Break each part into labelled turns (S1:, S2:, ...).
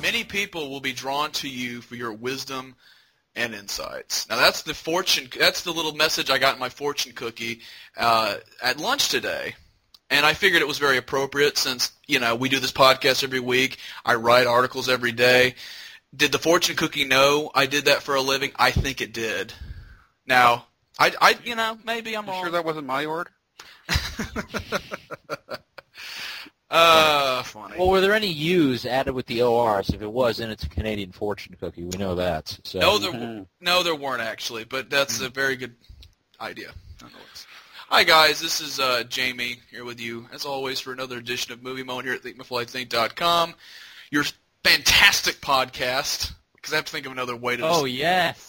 S1: many people will be drawn to you for your wisdom and insights. Now that's the little message I got in my fortune cookie at lunch today. And I figured it was very appropriate since, we do this podcast every week. I write articles every day. Did the fortune cookie know I did that for a living? I think it did. Now, maybe I'm wrong.
S2: You sure that wasn't my order?
S1: Funny.
S3: Well, were there any U's added with the ORs? If it was, then it's a Canadian fortune cookie. We know that. So.
S1: No, there weren't actually, but that's a very good idea. Nonetheless. Hi guys, this is Jamie here with you, as always, for another edition of Movie Moment here at ThinkMyFlightThink.com. Your fantastic podcast, because I have to think of another way to...
S4: Oh, yes.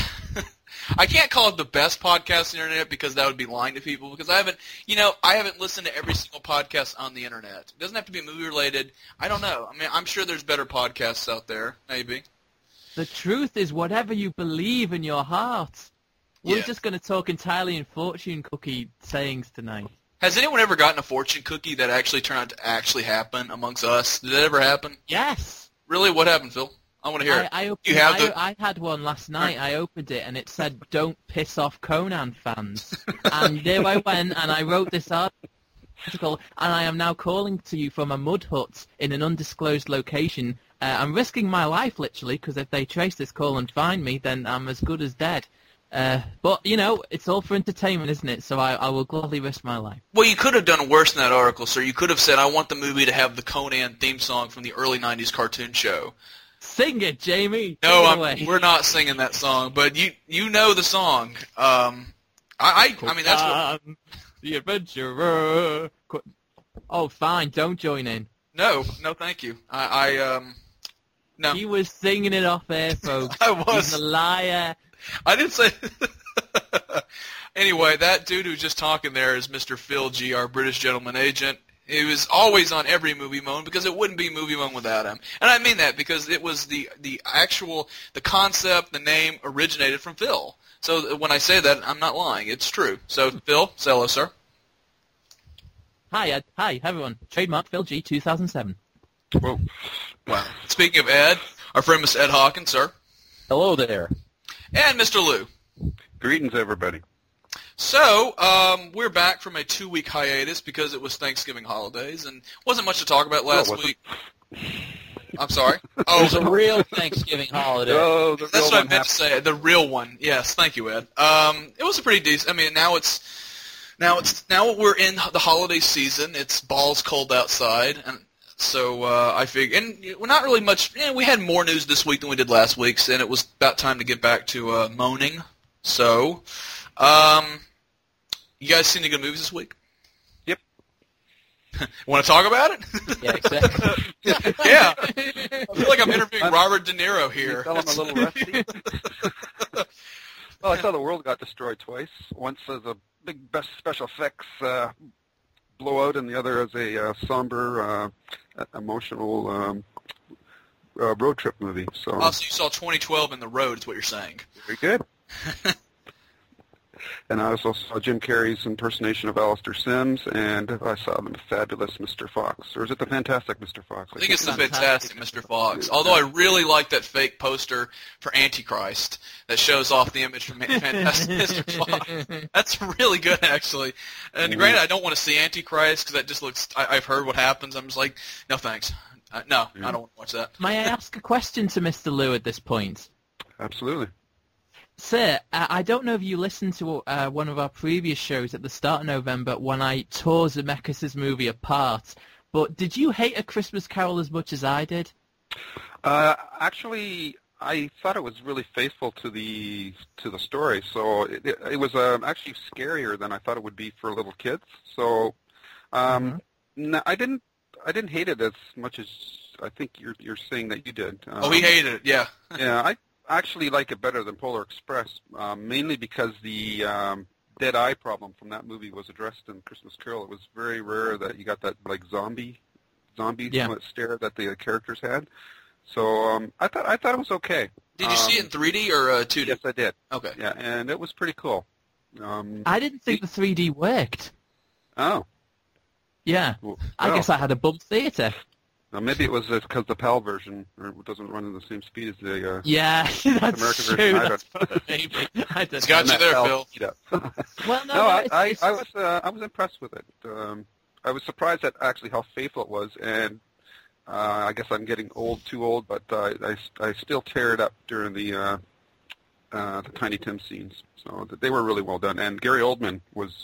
S1: I can't call it the best podcast on the internet because that would be lying to people, because I haven't listened to every single podcast on the internet. It doesn't have to be movie related. I don't know. I mean, I'm sure there's better podcasts out there, maybe.
S4: The truth is whatever you believe in your heart. We're just going to talk entirely in fortune cookie sayings tonight.
S1: Has anyone ever gotten a fortune cookie that actually turned out to actually happen amongst us? Did that ever happen?
S4: Yes.
S1: Really? What happened, Phil? I want to hear it.
S4: I had one last night. I opened it, and it said, "Don't piss off Conan fans." And there I went, and I wrote this article, and I am now calling to you from a mud hut in an undisclosed location. I'm risking my life, literally, because if they trace this call and find me, then I'm as good as dead. But, it's all for entertainment, isn't it? So I will gladly risk my life.
S1: Well, you could have done worse in that article, sir. You could have said, I want the movie to have the Conan theme song from the early 90s cartoon show.
S4: Sing it, Jamie.
S1: No, we're not singing that song, but you know the song. I mean, that's what...
S4: The adventurer. Oh, fine, don't join in.
S1: No, thank you. No.
S4: He was singing it off air, folks.
S1: I was.
S4: He's a liar.
S1: I didn't say... Anyway, that dude who's just talking there is Mr. Phil G., our British gentleman agent. He was always on every Movie Moan because it wouldn't be Movie Moan without him. And I mean that because it was the concept, the name originated from Phil. So when I say that, I'm not lying. It's true. So, Phil, say hello, sir.
S4: Hi, Ed. Hi, everyone. Trademark Phil G. 2007.
S2: Whoa.
S1: Wow. Speaking of Ed, our friend Mr. Ed Hawkins, sir.
S3: Hello there.
S1: And Mr. Lou.
S2: Greetings, everybody.
S1: So, we're back from a 2-week hiatus because it was Thanksgiving holidays, and wasn't much to talk about last week. I'm sorry?
S3: Oh, it was a real Thanksgiving holiday.
S2: Oh,
S1: that's what I meant to say. The real one. Yes, thank you, Ed. It was a pretty decent. I mean, now we're in the holiday season. It's balls cold outside, and so I figured, and we're not really much. We had more news this week than we did last week's, and it was about time to get back to moaning. So, you guys seen any good movies this week?
S2: Yep.
S1: Want to talk about it?
S3: Yeah, exactly.
S1: Yeah. I feel like I'm interviewing Robert De Niro here.
S2: You feel I'm a little rusty? Well, I saw The World Got Destroyed twice. Once as a big best special effects blowout, and the other as a somber, emotional road trip movie. So
S1: you saw 2012 in The Road, is what you're saying.
S2: Very good. And I also saw Jim Carrey's impersonation of Alistair Sims, and I saw the fabulous Mr. Fox. Or is it the fantastic Mr. Fox?
S1: I think it's the fantastic Mr. Fox. Although I really like that fake poster for Antichrist that shows off the image from fantastic Mr. Fox. That's really good, actually. And granted, I don't want to see Antichrist because that just looks... I've heard what happens. I'm just like, no thanks. No, I don't want to watch that.
S4: May I ask a question to Mr. Lou at this point?
S2: Absolutely.
S4: Sir, I don't know if you listened to one of our previous shows at the start of November when I tore Zemeckis' movie apart, but did you hate A Christmas Carol as much as I did?
S2: Actually, I thought it was really faithful to the story, so it was actually scarier than I thought it would be for little kids. So no, I didn't hate it as much as I think you're saying that you did.
S1: He hated it, yeah.
S2: Yeah, I actually like it better than Polar Express, mainly because the dead eye problem from that movie was addressed in Christmas Carol. It was very rare that you got that like zombie stare that the characters had. So I thought it was okay.
S1: Did you see it in 3D or 2D?
S2: Yes, I did.
S1: Okay.
S2: Yeah, and it was pretty cool.
S4: I didn't think the 3D worked.
S2: Oh.
S4: Yeah.
S2: Well,
S4: I guess I had a bum theater.
S2: Maybe it was because the PAL version doesn't run at the same speed as the
S4: Yeah, that's
S2: American
S4: true.
S2: version.
S4: That's maybe. I don't
S1: It's got
S4: know.
S1: you there,
S2: PAL
S1: Phil.
S2: speed up.
S4: Well, no,
S2: No,
S4: it's-
S2: I was impressed with it. I was surprised at actually how faithful it was, and I guess I'm getting too old, but I still tear it up during the Tiny Tim scenes. So they were really well done, and Gary Oldman was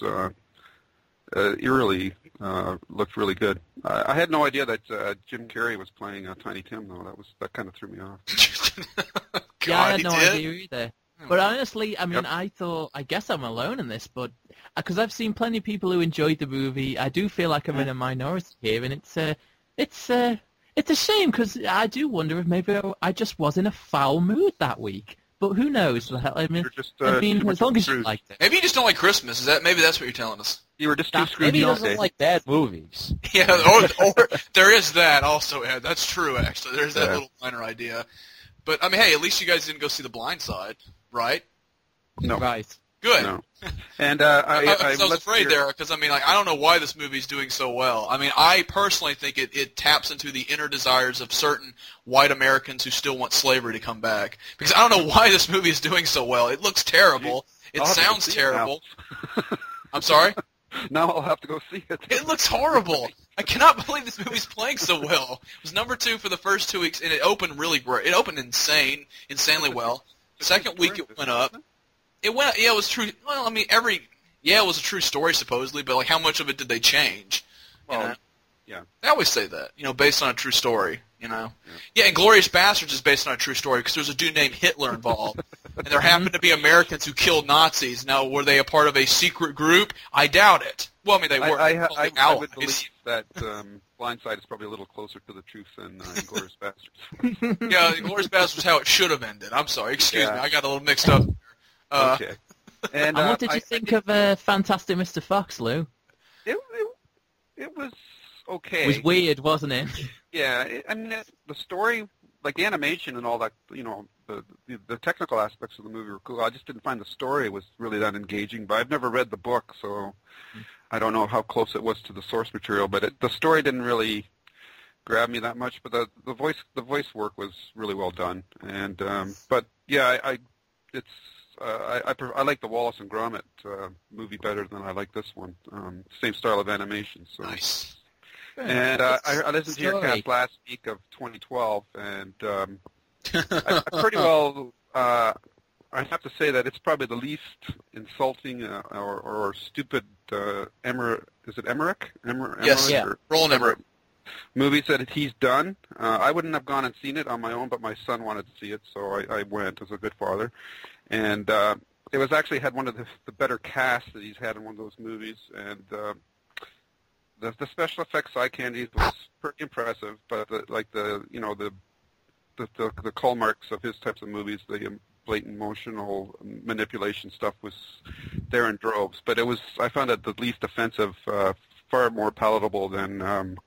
S2: eerily looked really good. I had no idea that Jim Carrey was playing Tiny Tim, though. That kind of threw me off.
S1: God,
S4: yeah, I had
S1: he
S4: no
S1: did?
S4: idea either. But honestly, I mean,
S2: Yep.
S4: I guess I'm alone in this, but because I've seen plenty of people who enjoyed the movie, I do feel like I'm in a minority here, and it's a shame because I do wonder if maybe I just was in a foul mood that week. But who knows? I mean,
S2: You're just,
S4: I mean,
S2: too much
S4: as long as you
S2: Scrooge.
S4: liked it.
S1: Maybe you just don't like Christmas. Maybe that's what you're telling us?
S2: You were just too screwed
S3: Maybe he
S2: all
S3: doesn't
S2: day.
S3: like bad movies.
S1: Yeah, or there is that also, Ed. That's true, actually. There's that
S2: Yeah.
S1: little minor idea. But, I mean, hey, at least you guys didn't go see The Blind Side, right?
S2: No,
S4: Right.
S1: Good.
S2: no. And
S1: I was
S2: let's
S1: afraid
S2: hear-
S1: there because, I mean, like, I don't know why this movie's doing so well. I mean, I personally think it taps into the inner desires of certain white Americans who still want slavery to come back. Because I don't know why this movie is doing so well. It looks terrible. It
S2: I'll have to
S1: sounds
S2: see it now.
S1: terrible. I'm sorry?
S2: Now I'll have to go see it.
S1: It looks horrible. I cannot believe this movie's playing so well. It was number 2 for the first 2 weeks, and it opened really great. It opened insanely well. Second week it went up. It was true. Well, I mean, it was a true story supposedly, but like, how much of it did they change?
S2: Well,
S1: You know?
S2: yeah.
S1: I always say that, based on a true story. Yeah, and Glorious Bastards is based on a true story because there's a dude named Hitler involved, and there happened to be Americans who killed Nazis. Now, were they a part of a secret group? I doubt it. Well, I mean, they were.
S2: I
S1: Allies.
S2: would believe that Blindside is probably a little closer to the truth than Inglourious Bastards.
S1: Yeah, Glorious Bastards was how it should have ended. I'm sorry. Excuse
S2: Yeah.
S1: me. I got a little mixed up.
S2: Okay. And
S4: And what did you think of Fantastic Mr. Fox, Lou?
S2: It was okay.
S4: It was weird, wasn't it?
S2: Yeah, I mean, the story, like the animation and all that, the technical aspects of the movie were cool. I just didn't find the story was really that engaging, but I've never read the book, so I don't know how close it was to the source material, but the story didn't really grab me that much, but the voice work was really well done. And but yeah, I like the Wallace and Gromit movie better than I like this one. Same style of animation. So.
S1: Nice.
S2: And I listened to your
S4: Story.
S2: cast last week of 2012, and I pretty well. I have to say that it's probably the least insulting or stupid Is it Emmerich?
S1: Yes.
S3: Yeah.
S1: Roland Emmerich.
S2: Movies that he's done. I wouldn't have gone and seen it on my own, but my son wanted to see it, so I went as a good father. And it was actually had one of the better casts that he's had in one of those movies, and the special effects eye candy was pretty impressive. But the hallmarks of his types of movies, the blatant emotional manipulation stuff was there in droves. But I found it the least offensive, far more palatable than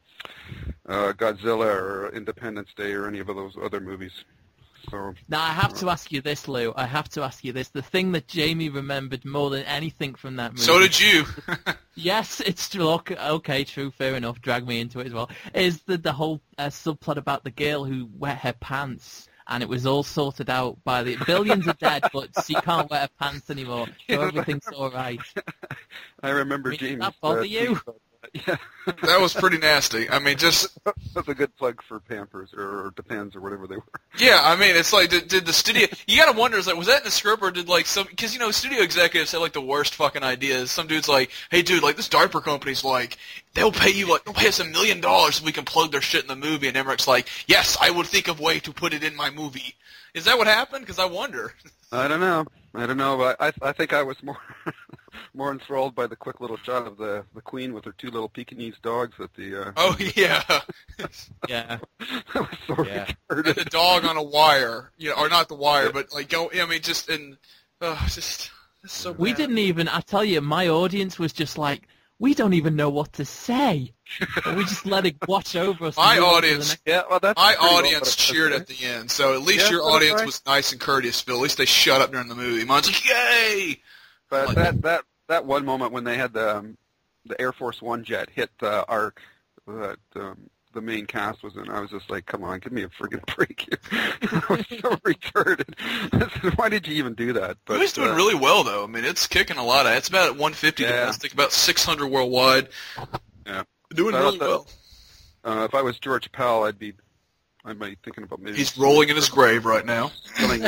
S2: Godzilla or Independence Day or any of those other movies. So
S4: Now, I have to ask you this, Lou. I have to ask you this. The thing that Jamie remembered more than anything from that movie...
S1: So did you.
S4: Yes, it's true. Okay, true, fair enough. Drag me into it as well. Is the whole subplot about the girl who wet her pants, and it was all sorted out by the... Billions are dead, but she can't wear her pants anymore, so everything's all right.
S2: I remember
S4: I mean, does
S2: Jamie's...
S4: that bother you?
S2: Yeah.
S1: That was pretty nasty. I mean, just...
S2: That's a good plug for Pampers or Depends or whatever they were.
S1: Yeah, I mean, it's like, did the studio... You gotta wonder, is like, was that in the script, or did, like, some... Because, studio executives have, like, the worst fucking ideas. Some dude's like, hey, dude, like, this diaper company's like, they'll pay us $1 million if we can plug their shit in the movie. And Emmerich's like, yes, I would think of a way to put it in my movie. Is that what happened? Because I wonder.
S2: I don't know, but I think I was more more enthralled by the quick little shot of the Queen with her two little Pekingese dogs at the...
S1: Oh, yeah.
S4: Yeah.
S2: that was so
S3: Yeah.
S2: retarded.
S1: The dog on a wire. Or not the wire, but, like, just, and... it's so
S4: We
S1: bad.
S4: didn't even... I tell you, my audience was just like, we don't even know what to say. And we just let it watch over us.
S1: My
S4: and move on to the
S1: audience-
S4: next-
S2: Yeah, well, that's
S1: My
S2: pretty well
S1: audience
S2: put up,
S1: cheered
S2: isn't
S1: at the end, so at least
S2: Yeah,
S1: your
S2: that's
S1: audience
S2: right.
S1: was nice and courteous, Phil. At least they shut up during the movie. Mine's like, yay!
S2: But that one moment when they had the Air Force One jet hit the Ark, that the main cast was in. I was just like, come on, give me a friggin' break here. I was so retarded. I said, why did you even do that? But
S1: The movie's doing really well, though. I mean, it's kicking a lot. It's about at 150
S2: Yeah.
S1: domestic, about 600 worldwide.
S2: Yeah.
S1: Doing
S2: I
S1: really
S2: thought
S1: well.
S2: if I was George Pell, I'd be thinking about maybe
S1: He's rolling in his grave right now.
S2: filling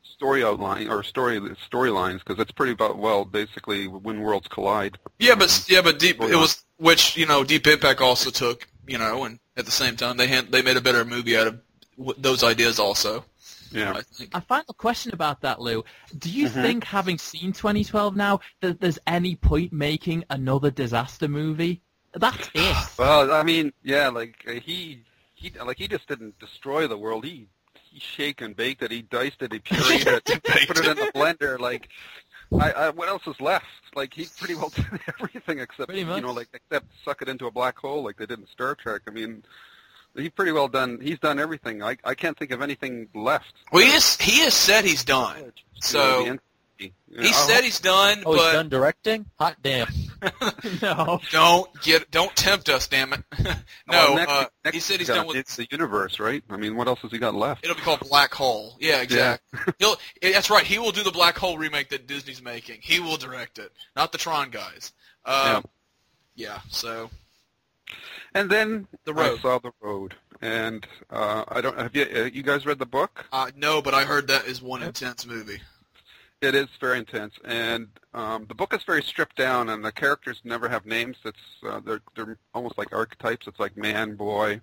S2: storylines because it's pretty about basically when worlds collide.
S1: Yeah, but Deep Deep Impact also took, and at the same time they made a better movie out of those ideas also.
S2: Yeah.
S1: I think.
S4: A final question about that, Lou. Do you think, having seen 2012 now, that there's any point making another disaster movie? That's it.
S2: Well, I mean, yeah, he just didn't destroy the world. He shake and baked it. He diced it. He pureed it. Put it in the blender. Like, what else is left? Like, he pretty well did everything except
S4: Pretty much.
S2: except suck it into a black hole like they did in Star Trek. I mean, he pretty well done. He's done everything. I can't think of anything left.
S1: Well, he has said he's done. So he said he's done,
S3: Oh, he's
S1: but
S3: done directing? Hot damn.
S4: No.
S1: don't tempt us, damn it. No,
S2: next
S1: he said he's done with.
S2: It's the universe, right? I mean, what else has he got left?
S1: It'll be called Black Hole. Yeah, exactly. That's right. He will do the Black Hole remake that Disney's making. He will direct it, not the Tron guys. Yeah. So.
S2: And then
S1: The Road.
S2: I saw The Road, and I don't have you guys read the book?
S1: No, but I heard that is one intense movie.
S2: It is very intense, and the book is very stripped down, and the characters never have names. It's they're almost like archetypes. It's like man, boy,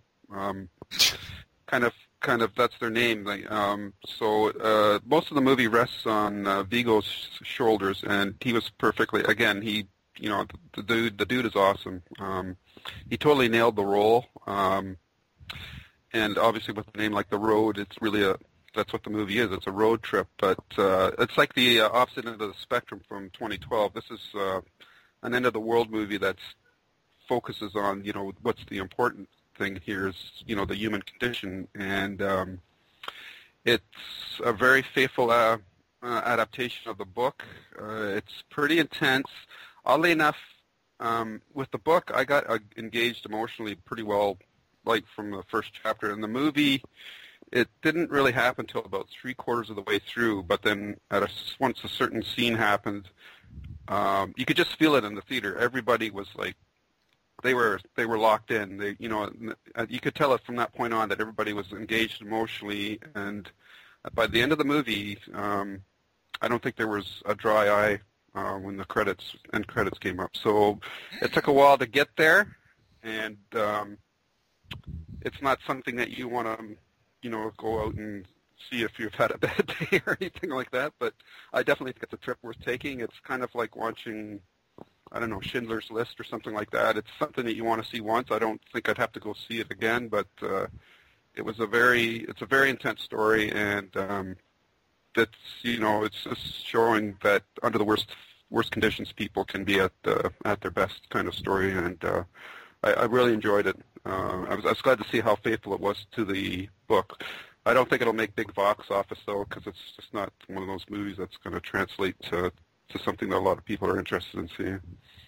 S2: kind of that's their name. So most of the movie rests on Viggo's shoulders, and he was perfectly. Again, the dude is awesome. He totally nailed the role, and obviously with a name like The Road, it's really that's what the movie is. It's a road trip, but it's like the opposite end of the spectrum from 2012. This is an end-of-the-world movie that focuses on, what's the important thing here is, the human condition, and it's a very faithful adaptation of the book. It's pretty intense. Oddly enough, with the book, I got engaged emotionally pretty well, like from the first chapter. In the movie, it didn't really happen until about 3/4 of the way through, but then once a certain scene happened, you could just feel it in the theater. Everybody was like, they were locked in. You could tell it from that point on that everybody was engaged emotionally, and by the end of the movie, I don't think there was a dry eye when the end credits came up. So it took a while to get there, and it's not something that you want to go out and see if you've had a bad day or anything like that, but I definitely think it's a trip worth taking. It's kind of like watching, I don't know, Schindler's List or something like that. It's something that you want to see once. I don't think I'd have to go see it again, but it's a very intense story, and it's just showing that under the worst conditions people can be at their best kind of story, and I really enjoyed it. I was glad to see how faithful it was to the book. I don't think it'll make big box office, though, because it's just not one of those movies that's going to translate to something that a lot of people are interested in seeing.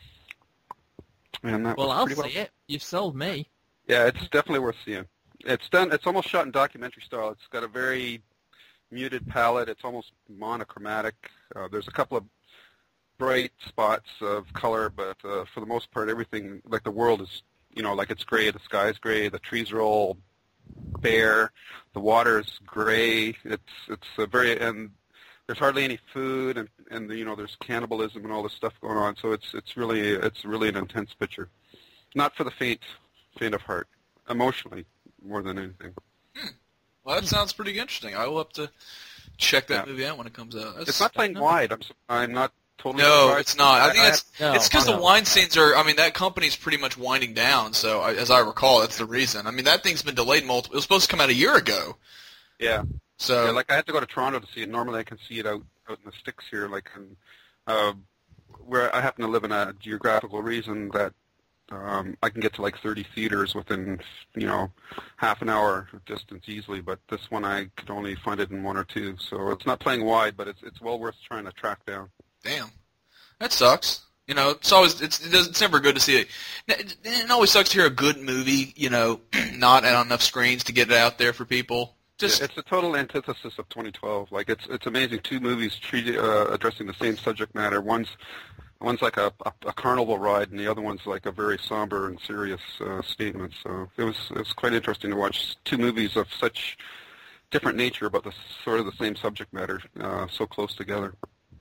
S2: And
S4: I'll see it. You've sold me.
S2: Yeah, it's definitely worth seeing. It's almost shot in documentary style. It's got a very muted palette. It's almost monochromatic. There's a couple of bright spots of color, but for the most part, everything, like the world is, like it's gray, the sky's gray, the trees are all bare, the water is gray. It's a and there's hardly any food, and there's cannibalism and all this stuff going on. So it's really an intense picture. Not for the faint of heart, emotionally more than anything.
S1: Well, that sounds pretty interesting. I will have to check that movie out when it comes out.
S2: It's not playing wide. I'm not totally.
S1: No,
S2: surprised.
S1: it's not. I think it's because the
S3: no.
S1: wine scenes are. I mean, that company's pretty much winding down. So, as I recall, that's the reason. I mean, that thing's been delayed multiple. It was supposed to come out a year ago.
S2: Yeah.
S1: So,
S2: yeah, like I had to go to Toronto to see it. Normally, I can see it out in the sticks here, like where I happen to live in a geographical region that I can get to like 30 theaters within half an hour distance easily. But this one, I could only find it in 1 or 2. So it's not playing wide, but it's well worth trying to track down.
S1: damn, that sucks. You know, it's never good to see it. It always sucks to hear a good movie, you know, not on enough screens to get it out there for people. Just
S2: It's a total antithesis of 2012. Like it's amazing. Two movies addressing the same subject matter. One's like a carnival ride, and the other one's like a very somber and serious statement. So it was quite interesting to watch two movies of such different nature, but sort of the same subject matter, so close together.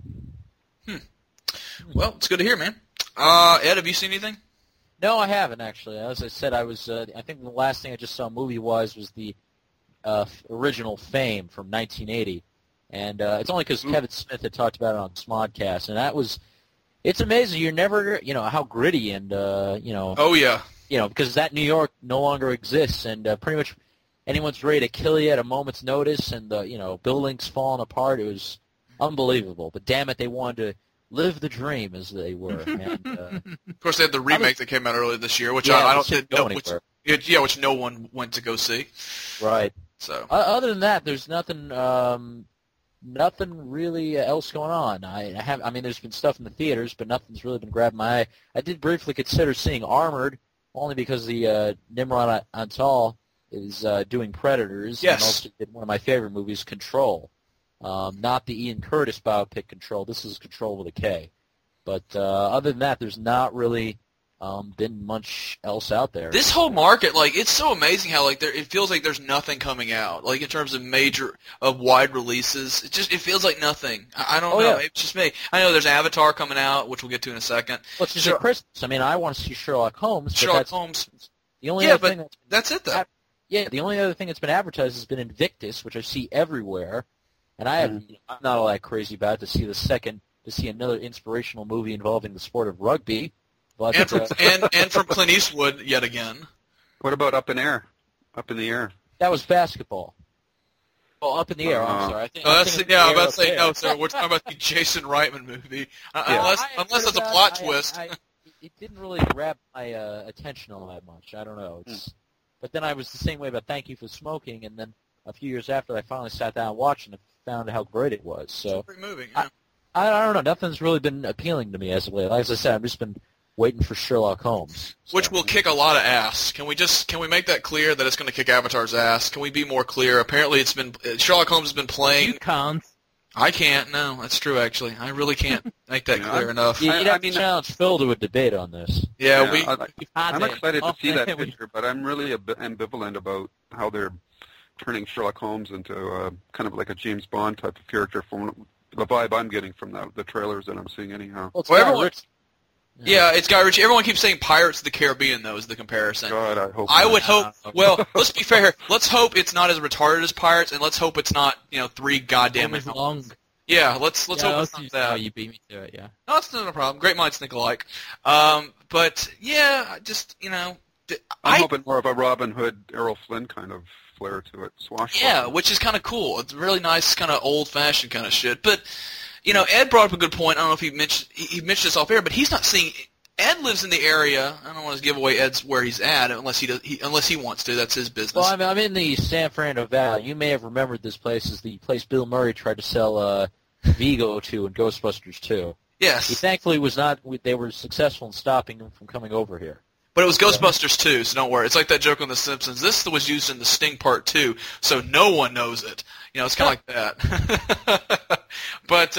S1: Well, it's good to hear, man. Ed, have you seen anything?
S3: No, I haven't actually. As I said, I think the last thing I just saw movie-wise was the original Fame from 1980, and it's only because Kevin Smith had talked about it on Smodcast, and it's amazing. You're never, you know, how gritty and you know.
S1: Oh yeah.
S3: You know, because that New York no longer exists, and pretty much anyone's ready to kill you at a moment's notice, and you know, buildings falling apart. It was unbelievable. But damn it, they wanted to live the dream, as they were. And,
S1: of course, they had the remake that came out earlier this year, which
S3: yeah,
S1: I don't
S3: didn't go anywhere.
S1: which no one went to go see.
S3: Right.
S1: So
S3: other than that, there's nothing really else going on. I mean, there's been stuff in the theaters, but nothing's really been grabbing my eye. I did briefly consider seeing Armored, only because the Nimrod Antal is doing Predators.
S1: Yes.
S3: And also did one of my favorite movies, Control. Not the Ian Curtis biopic Control. This is Control with a K. But other than that, there's not really been much else out there.
S1: this whole market, like, it's so amazing how like it feels like there's nothing coming out. Like in terms of wide releases, it feels like nothing. I don't know.
S3: Yeah.
S1: Maybe it's just me. I know there's Avatar coming out, which we'll get to in a second.
S3: Well, it's just at Christmas. I mean, I want to see Sherlock Holmes. But
S1: Sherlock
S3: that's
S1: Holmes.
S3: the only
S1: Yeah,
S3: other
S1: but
S3: thing
S1: that's it though.
S3: Yeah, the only other thing that's been advertised has been Invictus, which I see everywhere, and I'm not all that crazy about it, to see another inspirational movie involving the sport of rugby. But
S1: And from Clint Eastwood yet again.
S2: What about Up in the Air?
S3: that was basketball. Oh, Up in the Air. I'm sorry.
S1: I'm about to say no, sir. We're talking about the Jason Reitman movie. Unless it's a plot twist.
S3: It didn't really grab my attention all that much. I don't know. But then I was the same way about Thank You for Smoking, and then a few years after I finally sat down and watched it and found how great it was. So
S1: It's a great movie. Yeah.
S3: I don't know. Nothing's really been appealing to me as of late. Like, as I said, I've just been waiting for Sherlock Holmes.
S1: Which will kick a lot of ass. Can we make that clear that it's going to kick Avatar's ass? Can we be more clear? Apparently, Sherlock Holmes has been playing.
S4: You can't.
S1: I can't. No, that's true. Actually, I really can't make that clear enough.
S3: You'd have to challenge Phil to a debate on this.
S1: Yeah,
S2: I'm excited to see that picture, but I'm really ambivalent about how they're turning Sherlock Holmes into kind of like a James Bond type of character from the vibe I'm getting from the trailers that I'm seeing anyhow.
S3: Well, it's
S1: Well,
S3: Guy
S1: everyone-
S3: Ritchie.
S1: Yeah, it's Guy Ritchie. Everyone keeps saying Pirates of the Caribbean, though, is the comparison.
S2: God, I hope
S1: I
S2: not.
S1: would hope. Well, let's be fair. Let's hope it's not as retarded as Pirates, and let's hope it's not 3 goddamn
S4: Almost
S1: hours.
S4: long.
S1: Yeah, let's hope
S4: Yeah,
S1: it's not that.
S4: you beat me to it, yeah.
S1: No, it's not a problem. Great minds think alike. But yeah, just
S2: I'm
S1: I
S2: hoping more of a Robin Hood, Errol Flynn kind of flair to it.
S1: yeah, which is kind of cool. It's really nice, kind of old-fashioned kind of shit. But Ed brought up a good point. I don't know if he mentioned this off air, but he's not seeing. Ed lives in the area. I don't want to give away Ed's where he's at unless he wants to. That's his business.
S3: Well, I'm in the San Fernando Valley. You may have remembered this place as the place Bill Murray tried to sell Vigo to in Ghostbusters 2.
S1: Yes.
S3: He thankfully was not. They were successful in stopping him from coming over here.
S1: But it was Ghostbusters 2, so don't worry. It's like that joke on The Simpsons. This was used in The Sting Part 2, so no one knows it. It's kind of like that. But,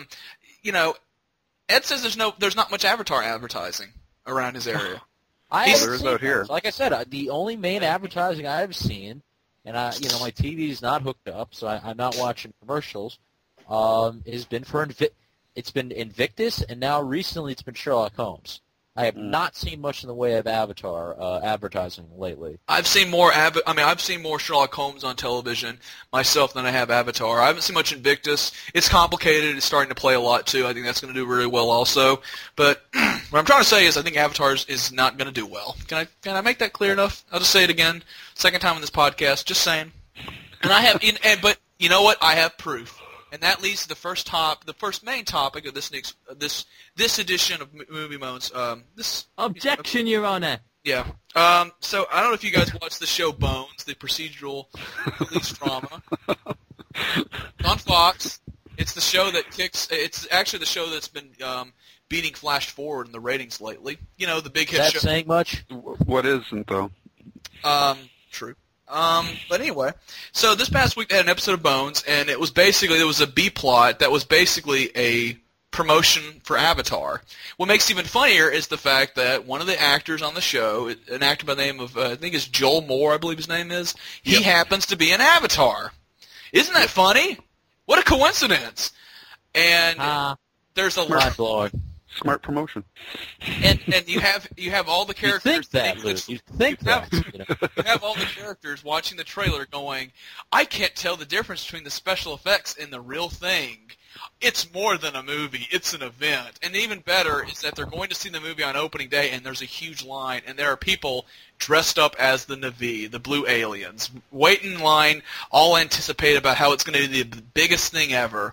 S1: Ed says there's not much Avatar advertising around his area.
S3: I
S1: He's-
S3: haven't
S2: There is
S3: seen
S2: out here.
S3: those. Like I said, the only main advertising I've seen, and my TV is not hooked up, so I'm not watching commercials. Has been for it's been Invictus, and now recently it's been Sherlock Holmes. I have not seen much in the way of Avatar advertising lately.
S1: I've seen more Sherlock Holmes on television myself than I have Avatar. I haven't seen much Invictus. It's complicated. It's starting to play a lot too. I think that's going to do really well also. But what I'm trying to say is I think Avatar is not going to do well. Can I make that clear enough? I'll just say it again. Second time on this podcast. Just saying. And I have but you know what? I have proof. And that leads to the first main topic of this edition of Movie Moans.
S4: Objection, Your Honor.
S1: Yeah. So I don't know if you guys watched the show Bones, the procedural police drama. It's on Fox. It's the show that kicks. It's actually the show that's been beating Flash Forward in the ratings lately. You know, the big
S3: Is
S1: hit
S3: that
S1: show.
S3: saying much?
S2: What isn't, though?
S1: True. But anyway, so this past week they had an episode of Bones, and it was a B-plot that was basically a promotion for Avatar. What makes it even funnier is the fact that one of the actors on the show, an actor by the name of, I think it's Joel Moore, I believe his name is, he happens to be an Avatar. Isn't that funny? What a coincidence! And there's a
S3: Mind-blowing.
S2: Smart promotion.
S1: and you have all the characters.
S3: You think that, Lou. You think that. You know?
S1: You have all the characters watching the trailer going, I can't tell the difference between the special effects and the real thing. It's more than a movie. It's an event. And even better is that they're going to see the movie on opening day, and there's a huge line, and there are people dressed up as the Na'vi, the blue aliens, waiting in line, all anticipate about how it's going to be the biggest thing ever.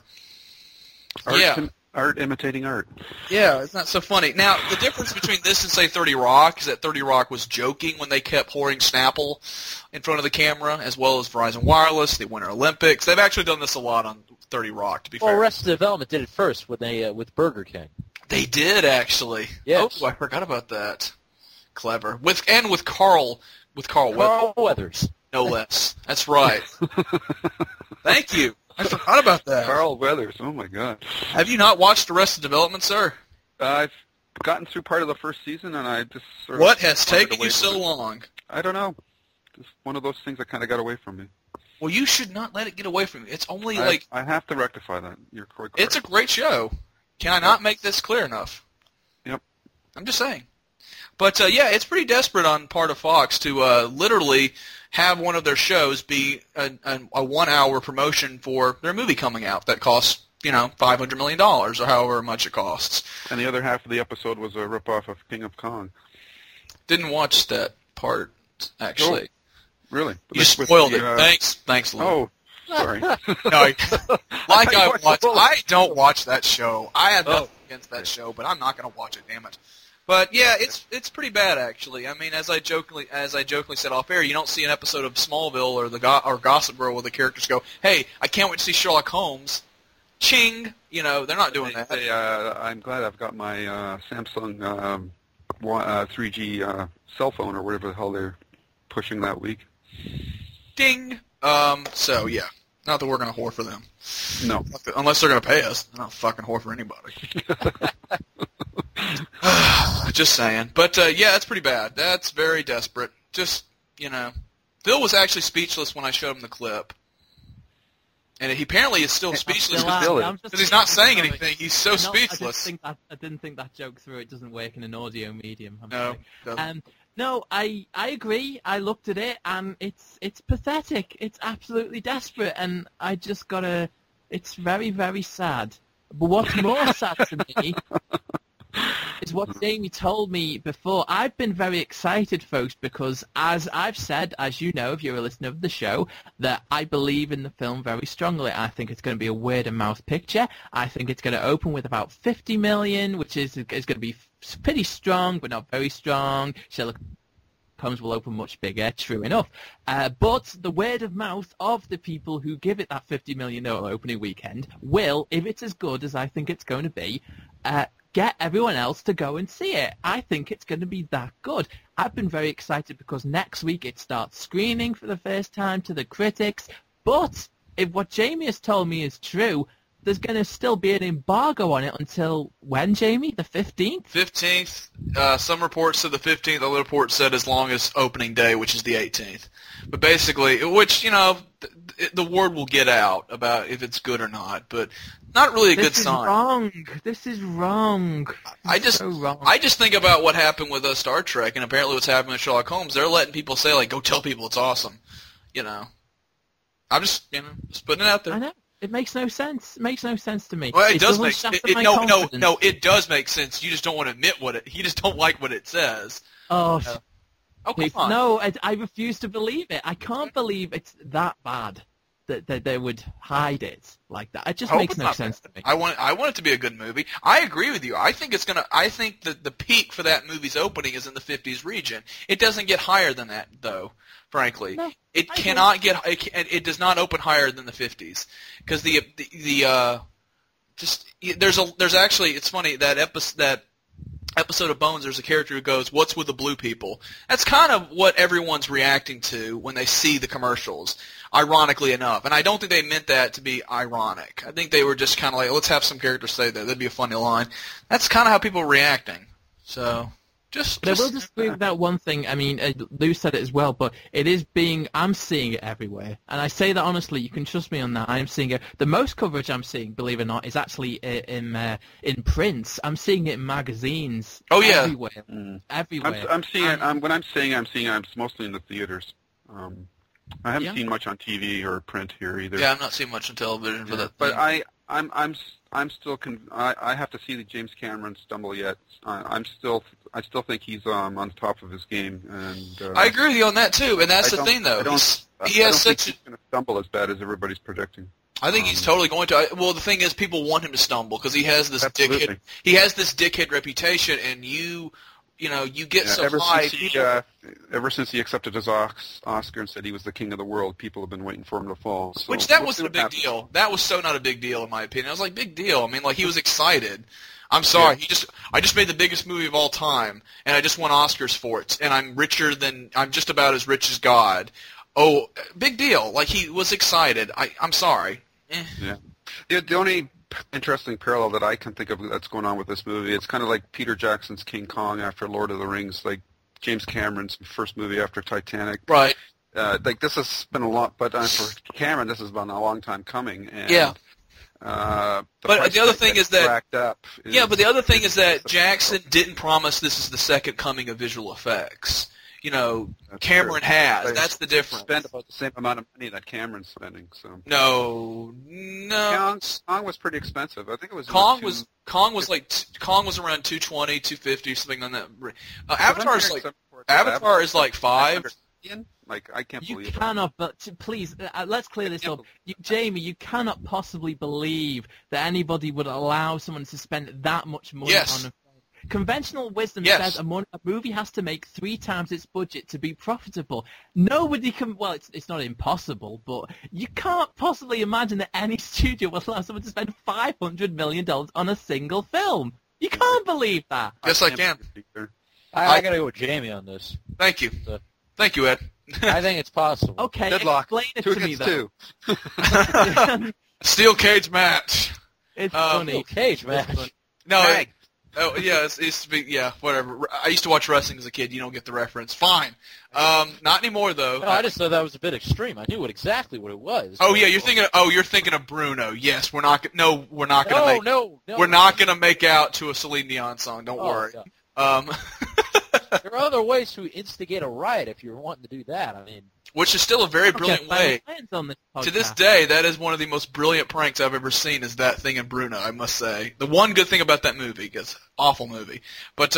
S2: Art imitating art.
S1: Yeah, it's not so funny. Now, the difference between this and, say, 30 Rock is that 30 Rock was joking when they kept pouring Snapple in front of the camera, as well as Verizon Wireless, the Winter Olympics. They've actually done this a lot on 30 Rock, to be fair.
S3: Well, Arrested Development did it first when they with Burger King.
S1: They did, actually.
S3: Yes.
S1: Oh, I forgot about that. Clever. With Carl
S3: Weathers.
S1: no less. That's right. Thank you. I forgot about that.
S2: Carl Weathers. Oh, my God.
S1: Have you not watched Arrested Development, sir?
S2: I've gotten through part of the first season, and I just sort of...
S1: What has
S2: wandered
S1: taken
S2: away
S1: you so
S2: from it.
S1: long?
S2: I don't know. Just one of those things that kind of got away from me.
S1: Well, you should not let it get away from you. It's only
S2: I have to rectify that. You're correct.
S1: It's a great show. Can I not make this clear enough?
S2: Yep.
S1: I'm just saying. But, yeah, it's pretty desperate on part of Fox to literally have one of their shows be a 1-hour promotion for their movie coming out that costs, $500 million or however much it costs.
S2: And the other half of the episode was a ripoff of King of Kong.
S1: Didn't watch that part, actually.
S2: Oh, really?
S1: You spoiled it. Thanks, Lou.
S2: Oh, sorry.
S1: No, I don't watch that show. I have nothing against that show, but I'm not going to watch it, damn it. But yeah, it's pretty bad actually. I mean, as I jokingly said off air, you don't see an episode of Smallville or Gossip Girl where the characters go, "Hey, I can't wait to see Sherlock Holmes." Ching, they're not doing that.
S2: I'm glad I've got my Samsung 3G cell phone or whatever the hell they're pushing that week.
S1: Ding. So yeah, not that we're gonna whore for them.
S2: No,
S1: unless they're gonna pay us. I'm not fucking whore for anybody. Just saying. But, yeah, that's pretty bad. That's very desperate. Just, Phil was actually speechless when I showed him the clip. And he apparently is still speechless because he's not saying anything. He's so speechless.
S4: I didn't think that joke through. It doesn't work in an audio medium.
S1: No,
S4: I agree. I looked at it, and it's pathetic. It's absolutely desperate, and I just gotta... It's very, very sad. But what's more sad to me... is what Jamie told me before. I've been very excited, folks, because as I've said, as you know, if you're a listener of the show, that I believe in the film very strongly. I think it's going to be a word-of-mouth picture. I think it's going to open with about 50 million, which is going to be pretty strong, but not very strong. Sherlock Holmes will open much bigger, true enough. But the word of mouth of the people who give it that $50 million opening weekend will, if it's as good as I think it's going to be, get everyone else to go and see it. I think it's going to be that good. I've been very excited because next week it starts screening for the first time to the critics. But if what Jamie has told me is true, there's going to still be an embargo on it until when, Jamie? The 15th?
S1: 15th. Some reports said the 15th. Other reports said as long as opening day, which is the 18th. But basically, which, the word will get out about if it's good or not. But not really a good sign.
S4: This is wrong.
S1: I just think about what happened with Star Trek, and apparently what's happening with Sherlock Holmes. They're letting people say, like, go tell people it's awesome. I'm just, just putting it out there.
S4: I know. It makes no sense. It makes no sense to me.
S1: Well, it does make
S4: no.
S1: It does make sense. You just don't want to admit you just don't like what it says.
S4: Oh,
S1: come on.
S4: No, I refuse to believe it. I can't believe it's that bad that they would hide it like that. It just makes no sense to me.
S1: I want it to be a good movie. I agree with you. I think that the peak for that movie's opening is in the 50s region. It doesn't get higher than that, though. Frankly,
S4: no,
S1: it cannot get. It does not open higher than the 50s because the there's actually, it's funny, that episode of Bones, there's a character who goes, "What's with the blue people?" That's kind of what everyone's reacting to when they see the commercials, ironically enough. And I don't think they meant that to be ironic. I think they were just kind of like, let's have some characters say that. That'd be a funny line. That's kind of how people are reacting. So...
S4: But I will just agree with that one thing. I mean, Lou said it as well, but I'm seeing it everywhere. And I say that honestly, you can trust me on that. I'm seeing it. The most coverage I'm seeing, believe it or not, is actually in print. I'm seeing it in magazines.
S1: Oh, yeah.
S4: Everywhere. Everywhere.
S2: I'm seeing it. When I'm seeing it, it's mostly in the theaters. I haven't seen much on TV or print here either.
S1: Yeah, I'm not seeing much on television for that.
S2: But I'm still. I have to see the James Cameron stumble yet. I still think he's on top of his game, and
S1: I agree with you on that too. And that's the thing, though.
S2: I don't think he's going to stumble as bad as everybody's predicting.
S1: I think he's totally going to. Well, the thing is, people want him to stumble because he has this dickhead. He has this dickhead reputation, and you get so high.
S2: Ever since he accepted his Oscar and said he was the king of the world, people have been waiting for him to fall. So
S1: Which that wasn't a big deal. That was so not a big deal in my opinion. I was like, big deal. I mean, like he was excited. I'm sorry.
S2: Yeah.
S1: I just made the biggest movie of all time, and I just won Oscars for it, and I'm just about as rich as God. Oh, big deal. Like he was excited. I'm sorry.
S2: Yeah. The only interesting parallel that I can think of that's going on with this movie, it's kind of like Peter Jackson's King Kong after Lord of the Rings, like James Cameron's first movie after Titanic.
S1: Right.
S2: Like this has been a lot, but for Cameron, this has been a long time coming. And,
S1: yeah.
S2: But
S1: the other thing is that
S2: but
S1: the other thing is that Jackson didn't promise this is the second coming of visual effects. Cameron has. That's the difference.
S2: Spent about the same amount of money that Cameron's spending. So
S1: no.
S2: Kong was pretty expensive. I think it was
S1: Kong was around 220, 250, something on that. Avatar is like $5.
S2: Like I can't believe
S4: you cannot. But please, let's clear this up. Jamie, you cannot possibly believe that anybody would allow someone to spend that much money on a film. Conventional wisdom says a movie has to make 3 times its budget to be profitable. Nobody can. Well, it's not impossible, but you can't possibly imagine that any studio will allow someone to spend $500 million on a single film. You can't believe that.
S1: Yes, I can.
S3: I got to go with Jamie on this.
S1: Thank you. Thank you, Ed.
S3: I think it's possible.
S4: Okay,
S2: Deadlock.
S4: Explain it to me, though.
S1: Steel cage match.
S4: It's funny.
S3: Steel cage match.
S1: No. Whatever. I used to watch wrestling as a kid. You don't get the reference. Fine. Not anymore though.
S3: No, I just thought that was a bit extreme. I knew exactly what it was.
S1: Oh yeah, you're thinking of Bruno. Yes, we're not gonna make out to a Celine Dion song. Don't worry.
S3: Yeah. There are other ways to instigate a riot if you're wanting to do that. I mean,
S1: which is still a very brilliant way. To this day, that is one of the most brilliant pranks I've ever seen. Is that thing in Bruno? I must say, the one good thing about that movie, because awful movie, but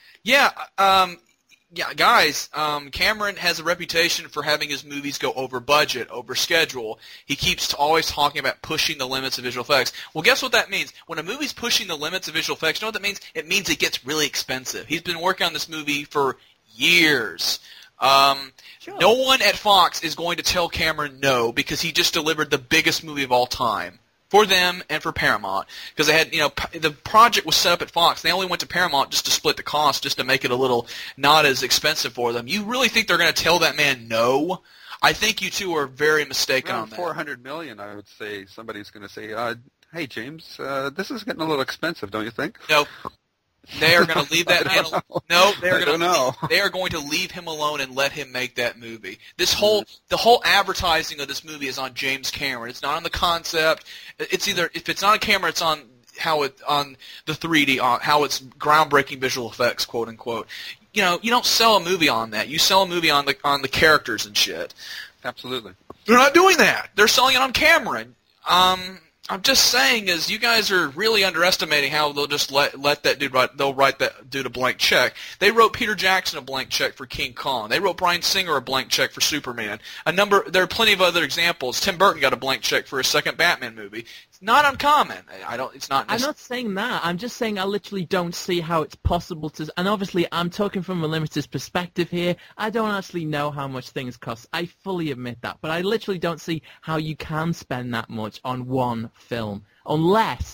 S1: guys, Cameron has a reputation for having his movies go over budget, over schedule. He keeps always talking about pushing the limits of visual effects. Well, guess what that means? When a movie's pushing the limits of visual effects, you know what that means? It means it gets really expensive. He's been working on this movie for years.
S3: Sure.
S1: No one at Fox is going to tell Cameron no, because he just delivered the biggest movie of all time. For them and for Paramount, because they had, the project was set up at Fox. They only went to Paramount just to split the cost, just to make it a little not as expensive for them. You really think they're going to tell that man no? I think you two are very mistaken on that.
S2: $400 million, I would say somebody's going to say, "Hey James, this is getting a little expensive, don't you think?"
S1: No. They are going to leave that man alone. No, they are going to leave him alone and let him make that movie. The whole advertising of this movie is on James Cameron. It's not on the concept. It's either, if it's not on camera, it's on on the 3D, how it's groundbreaking visual effects, quote unquote. You don't sell a movie on that. You sell a movie on the characters and shit.
S2: Absolutely.
S1: They're not doing that. They're selling it on Cameron. I'm just saying is you guys are really underestimating how they'll just let that dude write that dude a blank check. They wrote Peter Jackson a blank check for King Kong. They wrote Bryan Singer a blank check for Superman. There are plenty of other examples. Tim Burton got a blank check for his second Batman movie. It's not uncommon. I'm
S4: not saying that. I'm just saying I literally don't see how it's possible to. And obviously, I'm talking from a limited perspective here. I don't actually know how much things cost. I fully admit that, but I literally don't see how you can spend that much on one film, unless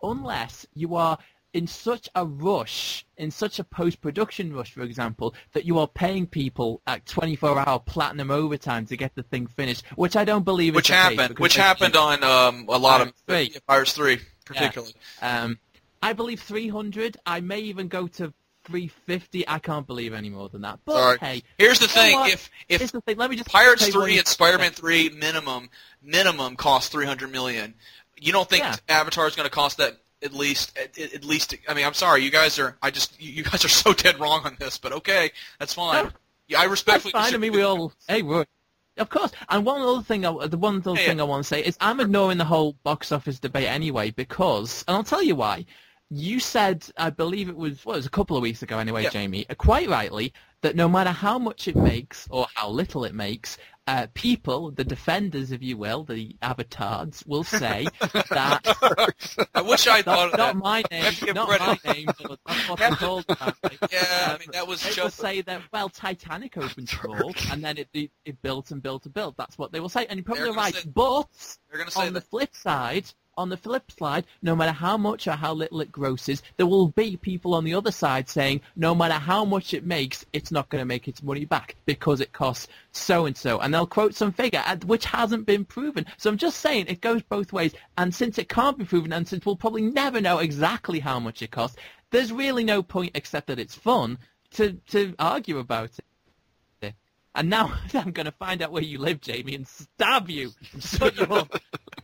S4: unless you are in such a rush, in such a post-production rush, for example, that you are paying people at 24-hour platinum overtime to get the thing finished, which I don't believe is the case.
S1: Which happened on a lot of Pirates 3, particularly.
S4: Yeah. I believe 300. I may even go to 350. I can't believe any more than that. But hey,
S1: here's the thing:
S4: here's the thing. Let me just
S1: Pirates 3 and Spider-Man 3 minimum cost $300 million. You don't think Avatar is going to cost that? At least, I mean, I'm sorry, you guys are so dead wrong on this, but okay, that's fine.
S4: No,
S1: yeah, I respectfully.
S4: That's fine. I mean, we're of course. And one other thing I want to say is I'm ignoring the whole box office debate anyway because, and I'll tell you why. You said, I believe it was a couple of weeks ago anyway, Jamie, quite rightly, that no matter how much it makes or how little it makes, people, the defenders, if you will, the avatars, will say that...
S1: I wish I thought of that.
S4: Not my name, but that's what I'm told about.
S1: Yeah, I mean, that was
S4: They will say that, well, Titanic opened small, and then it built and built and built. That's what they will say, and you're probably right. But on the flip side... no matter how much or how little it grosses, there will be people on the other side saying, no matter how much it makes, it's not going to make its money back because it costs so-and-so. And they'll quote some figure which hasn't been proven. So I'm just saying it goes both ways. And since it can't be proven, and since we'll probably never know exactly how much it costs, there's really no point except that it's fun to argue about it. And now I'm going to find out where you live, Jamie, and stab you and shut you up.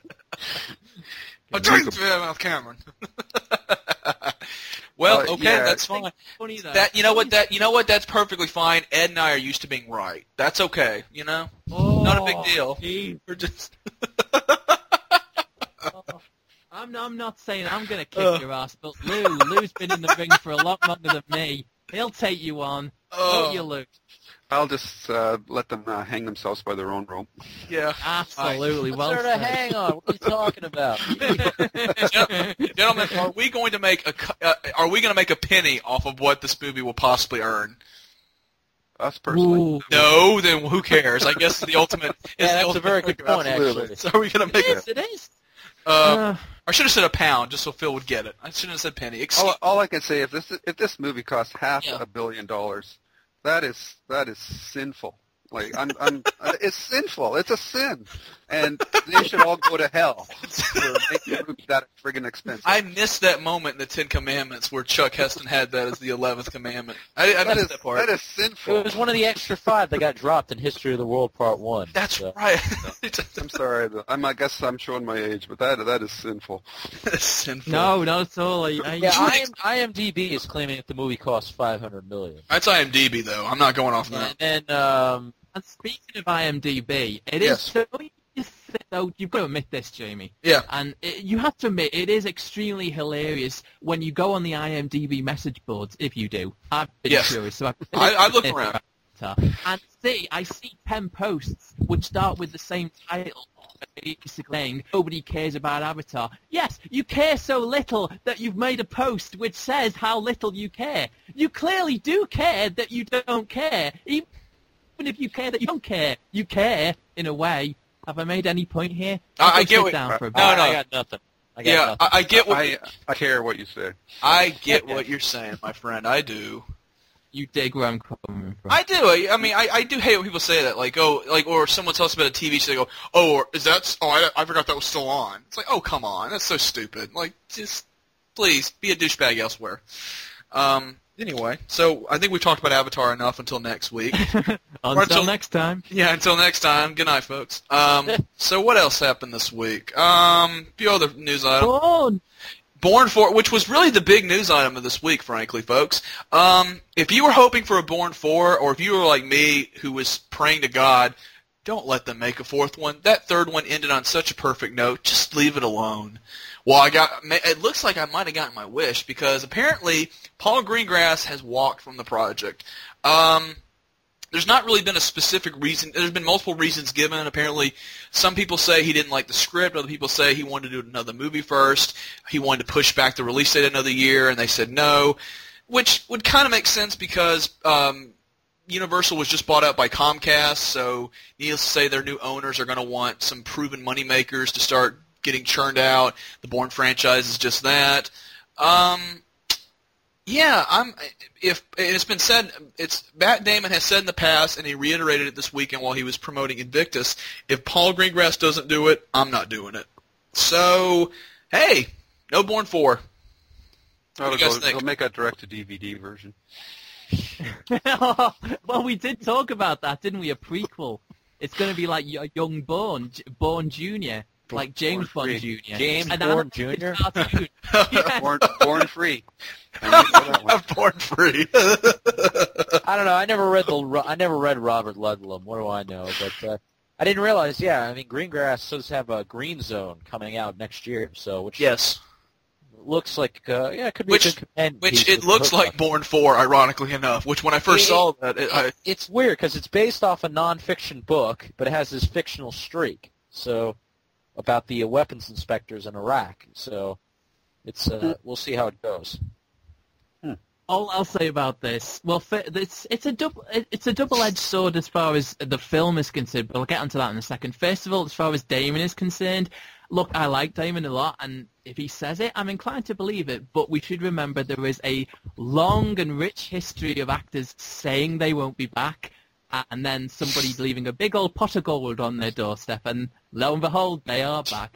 S1: A drink to Mouth Cameron. Well, okay, that's fine.
S4: Funny,
S1: you know what? That's perfectly fine. Ed and I are used to being right. That's okay. You know, not a big deal. We're just.
S4: I'm not saying I'm going to kick your ass, but Lou's been in the ring for a lot longer than me. He'll take you on. Won't you, Lou?
S2: I'll just let them hang themselves by their own rope.
S1: Yeah,
S4: absolutely.
S3: Well, sort of hang on. What are you talking about,
S1: gentlemen? Are we going to make a penny off of what this movie will possibly earn?
S2: Us personally.
S4: Ooh.
S1: No, then who cares? I guess the ultimate.
S3: That's a very good point, actually.
S1: So are we going to make
S4: it is.
S1: I should have said a pound just so Phil would get it. I shouldn't have said penny.
S2: All I can say, if this movie costs $500 million, that is sinful. Like it's sinful. It's a sin, and they should all go to hell for making a movie that friggin' expensive.
S1: I missed that moment in the Ten Commandments where Chuck Heston had that as the 11th commandment. I missed that part.
S2: That is sinful.
S3: It was one of the extra 5 that got dropped in History of the World Part 1.
S1: That's right.
S2: I'm sorry. I guess I'm showing my age, but that is sinful.
S1: That's sinful.
S4: No, not at all.
S3: IMDb is claiming that the movie costs $500 million.
S1: That's IMDb, though. I'm not going off that.
S3: And then,
S4: and speaking of IMDb, it is so though you've got to admit this, Jamie.
S1: Yeah.
S4: And you have to admit it is extremely hilarious when you go on the IMDb message boards. If you do, I've been curious, so
S1: I look around
S4: and I see 10 posts which start with the same title. Basically saying nobody cares about Avatar. Yes, you care so little that you've made a post which says how little you care. You clearly do care that you don't care. Even if you care that you don't care, you care in a way. Have I made any point here?
S1: I get what.
S3: I got nothing.
S1: I get what.
S2: I care what you say.
S1: I get what you're saying, my friend. I do.
S4: You dig where I'm coming from.
S1: I do. I mean, I do hate when people say that. Or someone tells us about a TV show. They go, I forgot that was still on. It's like, oh, come on, that's so stupid. Like, just please be a douchebag elsewhere. Anyway, so I think we've talked about Avatar enough until next week.
S4: Until next time.
S1: Yeah, until next time. Good night, folks. So what else happened this week? Few other news items. Born 4, which was really the big news item of this week, frankly, folks. If you were hoping for a Born 4, or if you were like me, who was praying to God, don't let them make a fourth one. That third one ended on such a perfect note. Just leave it alone. Well, it looks like I might have gotten my wish, because apparently Paul Greengrass has walked from the project. There's not really been a specific reason. There's been multiple reasons given. Apparently, some people say he didn't like the script. Other people say he wanted to do another movie first. He wanted to push back the release date another year, and they said no, which would kind of make sense because Universal was just bought out by Comcast, so needless to say their new owners are going to want some proven moneymakers to start getting churned out. The Bourne franchise is just that. Yeah, it's been said, Matt Damon has said in the past, and he reiterated it this weekend while he was promoting Invictus, if Paul Greengrass doesn't do it, I'm not doing it. So, hey, no Bourne 4. What do you guys think?
S2: They'll make a direct-to-DVD version.
S4: Well, we did talk about that, didn't we? A prequel. It's going to be like a young Bourne Jr., like James Bond Jr.
S3: James Bourne Jr.?
S2: Born Free.
S1: Born Free.
S3: I don't know. I never read Robert Ludlum. What do I know? But I didn't realize. Yeah, I mean, Greengrass does have a Green Zone coming out next year. So
S1: yes,
S3: looks like it could be a good companion
S1: which
S3: piece
S1: it looks like Bourne 4, ironically enough. Which when I first saw that,
S3: it's weird because it's based off a nonfiction book, but it has this fictional streak. So about the weapons inspectors in Iraq. So it's we'll see how it goes.
S4: All I'll say about this, well, it's a double-edged sword as far as the film is concerned, but I'll get onto that in a second. First of all, as far as Damon is concerned, look, I like Damon a lot, and if he says it, I'm inclined to believe it, but we should remember there is a long and rich history of actors saying they won't be back, and then somebody's leaving a big old pot of gold on their doorstep, and lo and behold, they are back.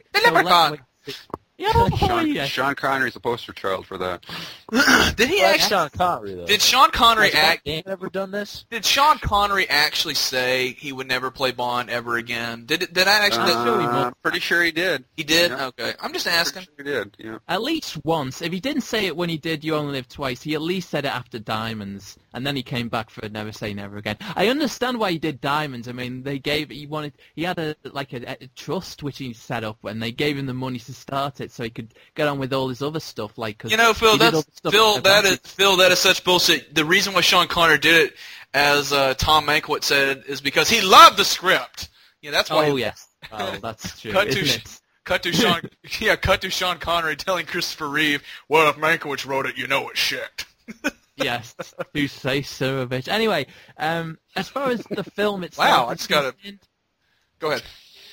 S2: Sean Connery's the poster child for that.
S1: Did he actually?
S3: Sean Connery, though.
S1: Did Sean Connery
S3: ever done this?
S1: Did Sean Connery actually say he would never play Bond ever again? Did I actually?
S2: Pretty sure he did.
S1: He did.
S2: Yeah.
S1: Okay, I'm just asking.
S2: Sure he did. Yeah.
S4: At least once. If he didn't say it when he did You Only Live Twice, he at least said it after Diamonds, and then he came back for Never Say Never Again. I understand why he did Diamonds. I mean, he had a trust which he set up, and they gave him the money to start it, so he could get on with all his other stuff. Like, cause
S1: Phil, that is such bullshit. The reason why Sean Connery did it, as Tom Mankiewicz said, is because he loved the script. Yeah, that's why.
S4: Oh yes, that's true.
S1: Cut to Sean Connery telling Christopher Reeve, "Well, if Mankiewicz wrote it, you know it's shit."
S4: Yes, who say so of it. Anyway, as far as the film itself,
S1: wow, I just got to go ahead.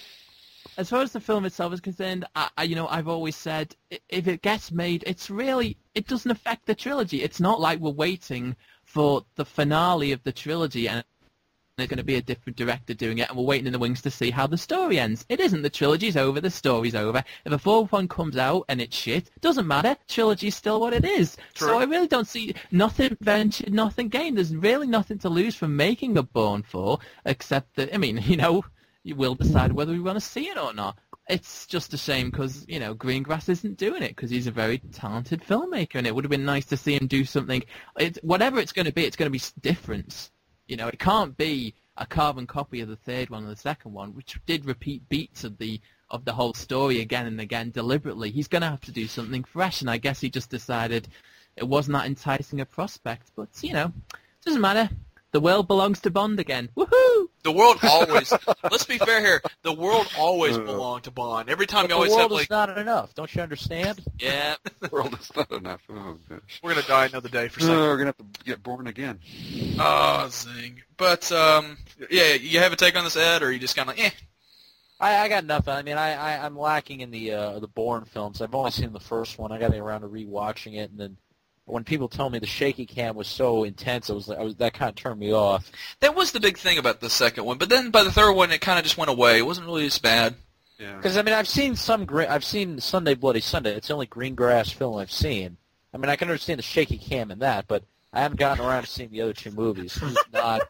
S4: As far as the film itself is concerned, I've always said if it gets made, it doesn't affect the trilogy. It's not like we're waiting for the finale of the trilogy and there's going to be a different director doing it and we're waiting in the wings to see how the story ends. It isn't. The trilogy's over. The story's over. If a fourth one comes out and it's shit, doesn't matter. Trilogy's still what it is. True. So I really don't see nothing ventured, nothing gained. There's really nothing to lose from making a Bourne 4 except that, you will decide whether we want to see it or not. It's just a shame because, Greengrass isn't doing it because he's a very talented filmmaker and it would have been nice to see him do something. Whatever it's going to be different. It can't be a carbon copy of the third one or the second one, which did repeat beats of the whole story again and again deliberately. He's going to have to do something fresh, and I guess he just decided it wasn't that enticing a prospect. But, doesn't matter. The world belongs to Bond again. Woohoo!
S1: The world always. Let's be fair here. The world always belonged to Bond. Every time you always have
S3: the world is not enough. Don't you understand?
S1: Yeah.
S2: The world is not enough. Oh gosh.
S1: We're gonna die another day for something.
S2: We're gonna have to get born again.
S1: Oh, zing. But yeah, you have a take on this, Ed, or are you just kind of like, eh?
S3: I got nothing. I mean, I'm lacking in the Bourne films. I've only seen the first one. I got around to rewatching it, and then when people told me the shaky cam was so intense, that kind of turned me off.
S1: That was the big thing about the second one, but then by the third one, it kind of just went away. It wasn't really as bad.
S2: Yeah.
S3: Because I've seen Sunday Bloody Sunday. It's the only Greengrass film I've seen. I mean, I can understand the shaky cam in that, but I haven't gotten around to seeing the other two movies. It's not,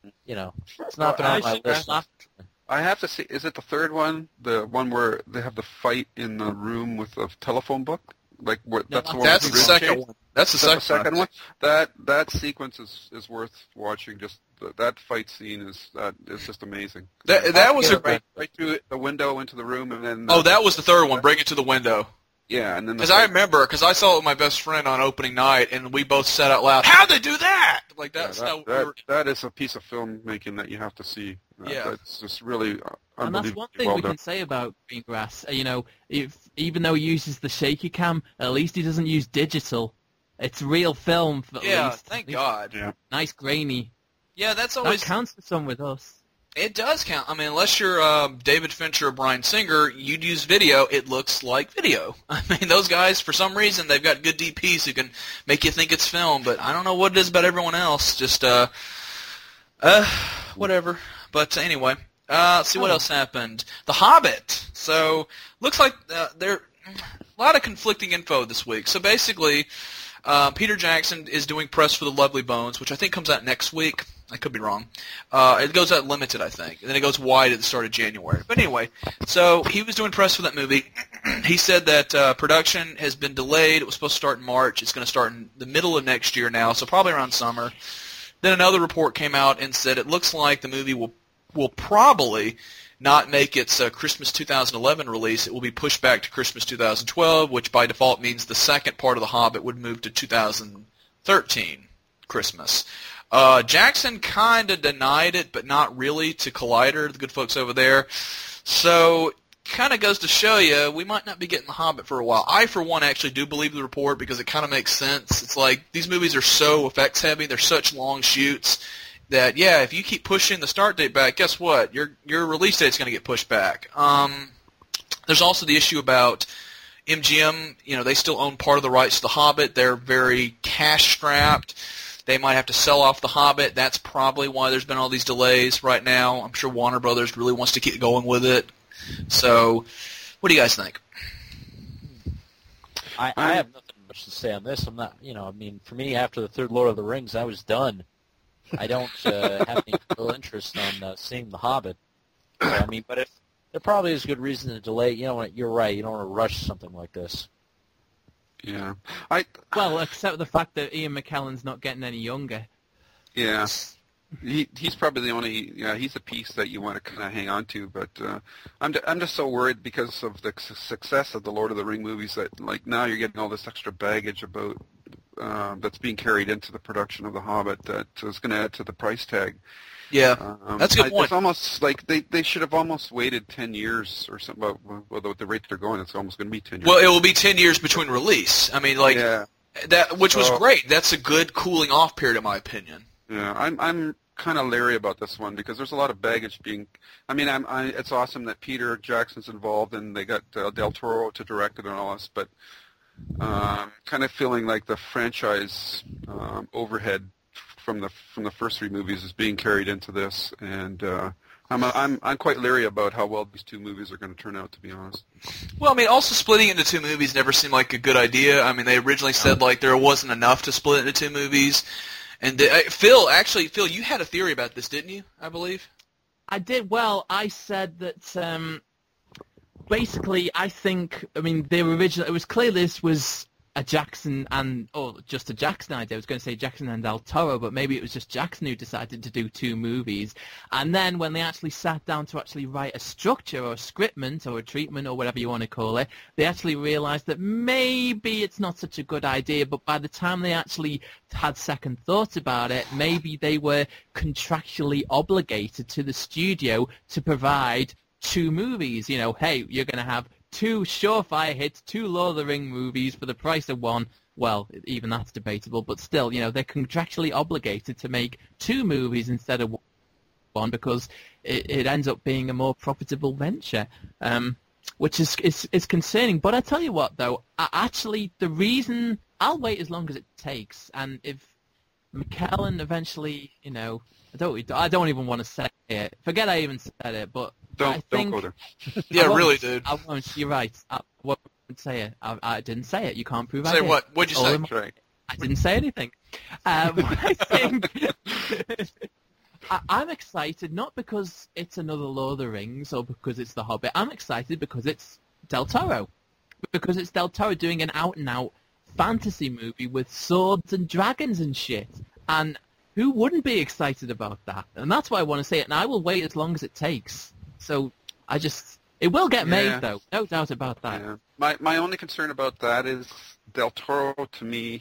S3: it's not been on my list.
S2: I have to see. Is it the third one? The one where they have the fight in the room with the telephone book? Like that's the one.
S1: That's the second one. That's the second
S2: one. That sequence is worth watching. Just that fight scene is just amazing.
S1: That was
S2: right through the window into the room, and then
S1: that was the third one. Bring it to the window.
S2: Yeah, and then
S1: because I remember I saw it with my best friend on opening night, and we both said out loud, "How'd they do that?" Like that's
S2: that is a piece of filmmaking that you have to see.
S1: Yeah,
S2: it's just really
S4: and that's one thing we can say about Greengrass. Even though he uses the shaky cam, at least he doesn't use digital. It's real film.
S1: Thank God.
S2: Yeah.
S4: Nice grainy.
S1: Yeah, that's always
S4: that counts for some with us.
S1: It does count. I mean, unless you're David Fincher or Bryan Singer, you'd use video. It looks like video. I mean, those guys, for some reason, they've got good DPs who can make you think it's film. But I don't know what it is about everyone else. Just whatever. But anyway, let's see what else happened. The Hobbit. So looks like there a lot of conflicting info this week. So basically, Peter Jackson is doing press for The Lovely Bones, which I think comes out next week. I could be wrong. It goes out limited, I think, and then it goes wide at the start of January. But anyway, so he was doing press for that movie. He said that production has been delayed. It was supposed to start in March. It's going to start in the middle of next year now, so probably around summer. Then another report came out and said it looks like the movie will probably not make its Christmas 2011 release. It will be pushed back to Christmas 2012, which by default means the second part of The Hobbit would move to 2013 Christmas. Jackson kind of denied it, but not really, to Collider, the good folks over there. So kind of goes to show you we might not be getting The Hobbit for a while. I, for one, actually do believe the report because it kind of makes sense. It's like these movies are so effects heavy. They're such long shoots that, yeah, if you keep pushing the start date back, guess what? Your release date's going to get pushed back. There's also the issue about MGM. You know, they still own part of the rights to The Hobbit. They're very cash-strapped. They might have to sell off The Hobbit. That's probably why there's been all these delays right now. I'm sure Warner Brothers really wants to keep going with it. So, what do you guys think?
S3: I have nothing much to say on this. I'm not, I mean, for me, after the third Lord of the Rings, I was done. I don't have any real interest on seeing The Hobbit. So, I mean, but if there probably is good reason to delay, you're right. You don't want to rush something like this.
S2: Yeah.
S4: Well, except the fact that Ian McKellen's not getting any younger.
S2: Yeah. He's probably the only, he's a piece that you want to kind of hang on to, but I'm just so worried because of the success of the Lord of the Ring movies that, like, now you're getting all this extra baggage about that's being carried into the production of The Hobbit that is going to add to the price tag.
S1: Yeah, that's a good point.
S2: It's almost like they should have almost waited 10 years or something. Well, at the rate they're going, it's almost going to be 10 years.
S1: Well, it will be 10 years between release. I mean, like, which was great. That's a good cooling off period, in my opinion.
S2: Yeah, I'm kind of leery about this one because there's a lot of baggage being. I mean, it's awesome that Peter Jackson's involved and they got Del Toro to direct it and all this, but kind of feeling like the franchise overhead from the first three movies is being carried into this, and I'm quite leery about how well these two movies are going to turn out, to be honest.
S1: Well, I mean, also splitting into two movies never seemed like a good idea. I mean, they originally said like there wasn't enough to split into two movies. And Phil, you had a theory about this, didn't you? I believe.
S4: I did. Well, I said that basically, the original. It was clear this was a Jackson just a Jackson idea. I was going to say Jackson and Del Toro, but maybe it was just Jackson who decided to do two movies. And then when they actually sat down to actually write a structure or a scriptment or a treatment or whatever you want to call it, they actually realized that maybe it's not such a good idea, but by the time they actually had second thoughts about it, maybe they were contractually obligated to the studio to provide two movies. Hey, you're going to have two surefire hits, two Lord of the Ring movies for the price of one. Well, even that's debatable, but still, they're contractually obligated to make two movies instead of one because it ends up being a more profitable venture, which is concerning. But I tell you what, though, the reason I'll wait as long as it takes, and if McKellen eventually, I don't even want to say it. Forget I even said it, but
S2: Don't go there.
S1: Yeah, really, dude.
S4: I won't. You're right. I won't say it. I didn't say it. You can't prove I
S1: did.
S4: Say
S1: what? What'd you say?
S2: Right.
S4: I didn't say anything. I think I'm excited not because it's another Lord of the Rings or because it's The Hobbit. I'm excited because it's Del Toro. Because it's Del Toro doing an out-and-out fantasy movie with swords and dragons and shit. And who wouldn't be excited about that? And that's why I want to say it. And I will wait as long as it takes. So it will get made, though. No doubt about that.
S2: Yeah. My only concern about that is Del Toro, to me,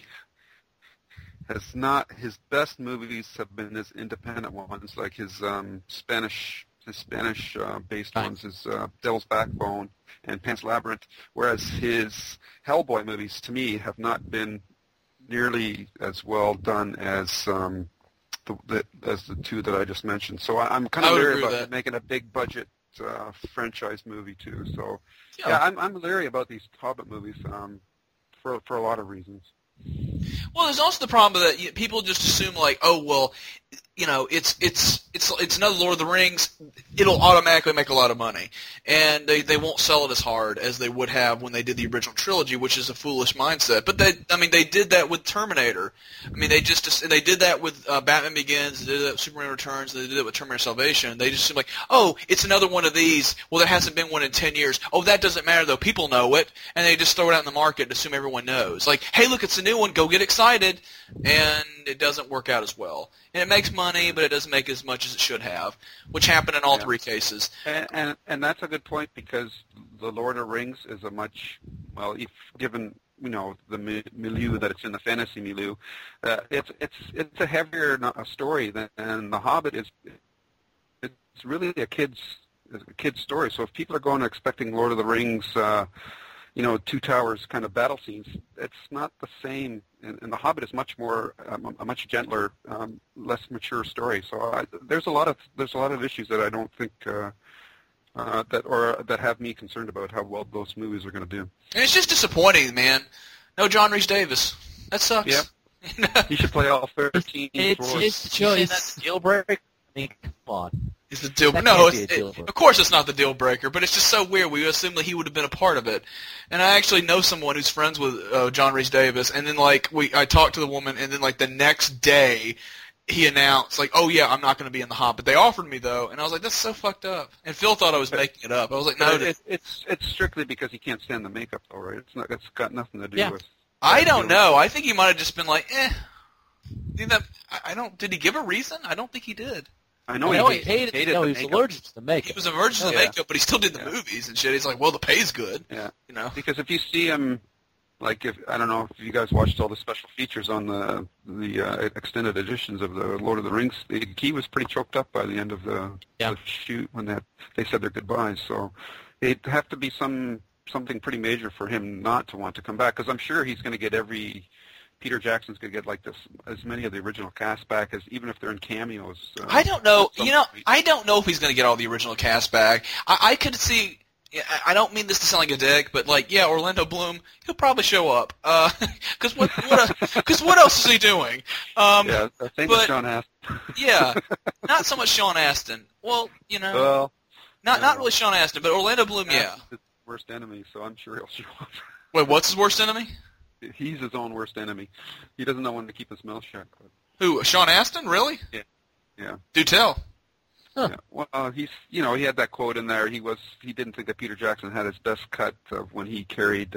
S2: his best movies have been his independent ones, like his Spanish based ones, his Devil's Backbone and Pan's Labyrinth, whereas his Hellboy movies, to me, have not been nearly as well done as as the two that I just mentioned. So I'm kind
S1: I
S2: of
S1: would
S2: leery
S1: agree with
S2: about
S1: that.
S2: making a big budget franchise movie too. So
S1: Yeah.
S2: I'm leery about these Hobbit movies for a lot of reasons.
S1: Well, there's also the problem that people just assume like, oh well, it's another Lord of the Rings. It'll automatically make a lot of money, and they won't sell it as hard as they would have when they did the original trilogy, which is a foolish mindset. But they did that with Terminator. I mean, they did that with Batman Begins. They did that with Superman Returns. They did it with Terminator Salvation. They just seem like, oh, it's another one of these. Well, there hasn't been one in 10 years. Oh, that doesn't matter though. People know it, and they just throw it out in the market and assume everyone knows. Like, hey, look, it's a new one. Go get excited, and it doesn't work out as well. And it makes money, but it doesn't make as much as it should have, which happened in all three cases.
S2: And that's a good point, because the Lord of the Rings is a much, well, if given the milieu that it's in, the fantasy milieu, it's a heavier story than The Hobbit is. It's really a kid's story. So if people are going expecting Lord of the Rings, Two Towers kind of battle scenes, it's not the same. And The Hobbit is much more a much gentler, less mature story. So there's a lot of issues that I don't think that have me concerned about how well those movies are going to do.
S1: And it's just disappointing, man. No John Rhys Davis. That sucks.
S2: Yep. He should play all 13 roles.
S3: It's that's a deal breaker. I mean, come on.
S1: Is the deal?
S3: That
S1: No,
S3: can't be a deal breaker.
S1: of course it's not the deal breaker, but it's just so weird. We assume that he would have been a part of it, and I actually know someone who's friends with John Rhys Davis, and then I talked to the woman, and then the next day he announced oh yeah, I'm not going to be in The Hobbit. They offered me though, and I was like, that's so fucked up. And Phil thought I was making it up. I was like, no,
S2: it's strictly because he can't stand the makeup, though, right? It's got nothing to do with.
S1: I don't know. I think he might have just been like, eh. Did he give a reason? I don't think he did.
S2: I know
S3: he hated
S2: the
S3: he was
S2: makeup.
S3: allergic to the makeup.
S1: He was allergic to the makeup, but he still did the movies and shit. He's like, well, the pay's good.
S2: Yeah.
S1: Because
S2: if you see him, if I don't know if you guys watched all the special features on the extended editions of the Lord of the Rings, he was pretty choked up by the end of the shoot when they said their goodbyes. So it'd have to be something pretty major for him not to want to come back, because I'm sure he's going to get Peter Jackson's going to get as many of the original cast back as even if they're in cameos.
S1: I don't know. I don't know if he's going to get all the original cast back. I could see. I don't mean this to sound like a dick, but Orlando Bloom, he'll probably show up. Because what else is he doing?
S2: Same with Sean Astin.
S1: Yeah, not so much Sean Astin. Well, not really Sean Astin, but Orlando Bloom. Yeah,
S2: his worst enemy, so I'm sure he'll show up.
S1: Wait, what's his worst enemy?
S2: He's his own worst enemy. He doesn't know when to keep his mouth shut.
S1: Who? Sean Astin? Really?
S2: Yeah.
S1: Do tell.
S3: Huh.
S2: Yeah. Well, he had that quote in there. He didn't think that Peter Jackson had his best cut of when he carried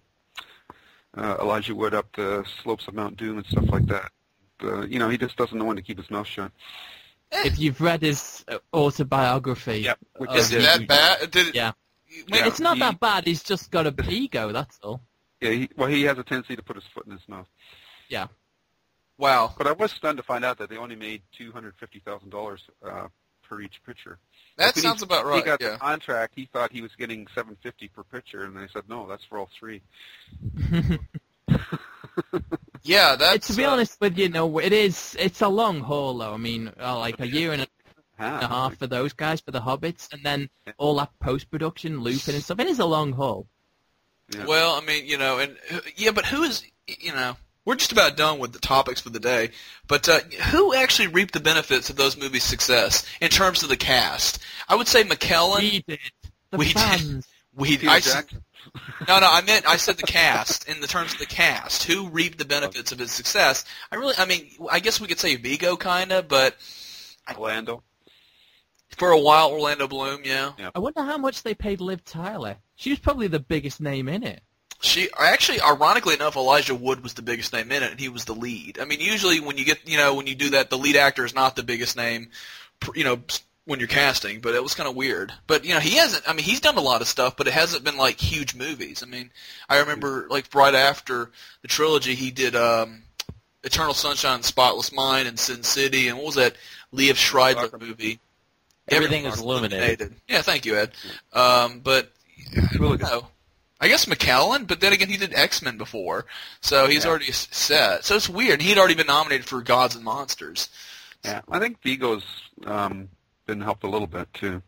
S2: Elijah Wood up the slopes of Mount Doom and stuff like that. He just doesn't know when to keep his mouth shut.
S4: If you've read his autobiography,
S1: Is it that bad?
S4: It's not that bad. He's just got a ego. That's all.
S2: Yeah, he has a tendency to put his foot in his mouth.
S4: Yeah.
S1: Wow.
S2: But I was stunned to find out that they only made $250,000 per each picture.
S1: That sounds about right.
S2: He got the contract. He thought he was getting $750 per picture, and they said no, that's for all three.
S1: Yeah, that's.
S4: To be honest with you, it's a long haul though. I mean, like a year and a half for those guys for the Hobbits, and then all that post production, looping and stuff. It is a long haul.
S2: Yeah.
S1: Well, I mean, but who is, we're just about done with the topics for the day, but who actually reaped the benefits of those movies' success in terms of the cast? I would say McKellen.
S4: We did.
S1: We
S4: fans.
S1: did. I said the cast, in the terms of the cast. Who reaped the benefits of its success? I guess we could say Vigo, kinda, but...
S2: Orlando.
S1: For a while, Orlando Bloom, yeah.
S4: I wonder how much they paid Liv Tyler. She was probably the biggest name in it.
S1: She actually, ironically enough, Elijah Wood was the biggest name in it, and he was the lead. I mean, usually when you get, when you do that, the lead actor is not the biggest name, when you're casting. But it was kind of weird. But he hasn't. I mean, he's done a lot of stuff, but it hasn't been like huge movies. I mean, I remember right after the trilogy, he did Eternal Sunshine of the Spotless Mind and Sin City, and what was that Liev Schreiber movie?
S3: Everything is Illuminated.
S1: Yeah, thank you, Ed. But
S2: really good.
S1: I guess McKellen, but then again, he did X-Men before, so he's already set. So it's weird. He'd already been nominated for Gods and Monsters.
S2: Yeah, I think Vigo's been helped a little bit too.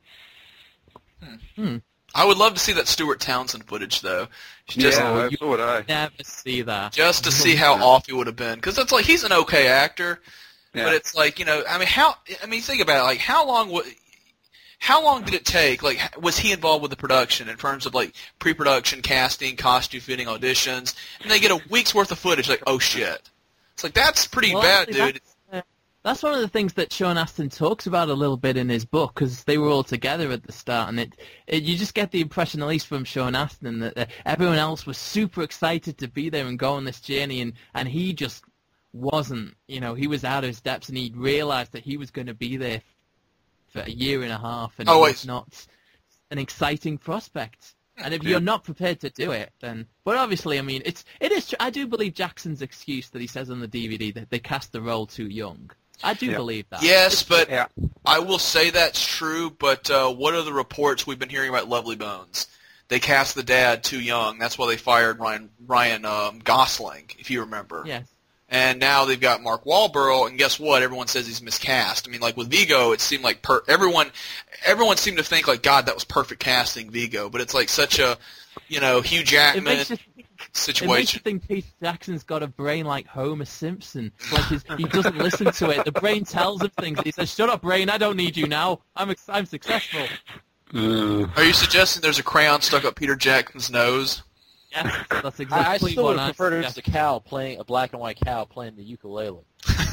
S1: I would love to see that Stuart Townsend footage, though. Just,
S2: Yeah, so would I.
S4: Never see that.
S1: just to see how off he would have been. Because it's like, he's an okay actor,
S2: Yeah.
S1: but it's like, think about it, like, how long did it take? Like, was he involved with the production in terms of, like, pre-production, casting, costume fitting, auditions? And they get a week's worth of footage, like, oh, shit. It's like, that's pretty
S4: Well,
S1: bad,
S4: actually,
S1: dude.
S4: That's one of the things that Sean Astin talks about a little bit in his book, because they were all together at the start, and you just get the impression, at least from Sean Astin, that everyone else was super excited to be there and go on this journey, and he just wasn't. He was out of his depths, and he realized that he was going to be there for a year and a half, and it was not an exciting prospect. And if you're not prepared to do it, then... But obviously, I mean, it is true. I do believe Jackson's excuse that he says on the DVD that they cast the role too young. I do believe that.
S1: Yes, but
S2: Yeah.
S1: I will say that's true, but what are the reports we've been hearing about Lovely Bones? They cast the dad too young. That's why they fired Ryan Gosling, if you remember.
S4: Yes.
S1: And now they've got Mark Wahlberg, and guess what? Everyone says he's miscast. I mean, like with Vigo, it seemed like everyone seemed to think like, God, that was perfect casting, Vigo. But it's like such a, Hugh Jackman situation.
S4: It makes you think Peter Jackson's got a brain like Homer Simpson. Like he doesn't listen to it. The brain tells him things. He says, "Shut up, brain! I don't need you now. I'm successful."
S1: Are you suggesting there's a crayon stuck up Peter Jackson's nose?
S4: Yes, that's
S3: I
S4: exactly
S3: still
S4: what
S3: would
S4: I
S3: prefer it as a black and white cow playing the ukulele.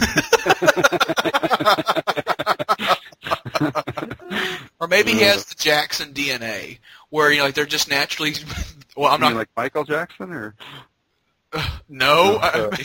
S1: Or maybe he has the Jackson DNA, where like they're just naturally. Well, I'm
S2: You
S1: not
S2: mean like Michael Jackson or
S1: no.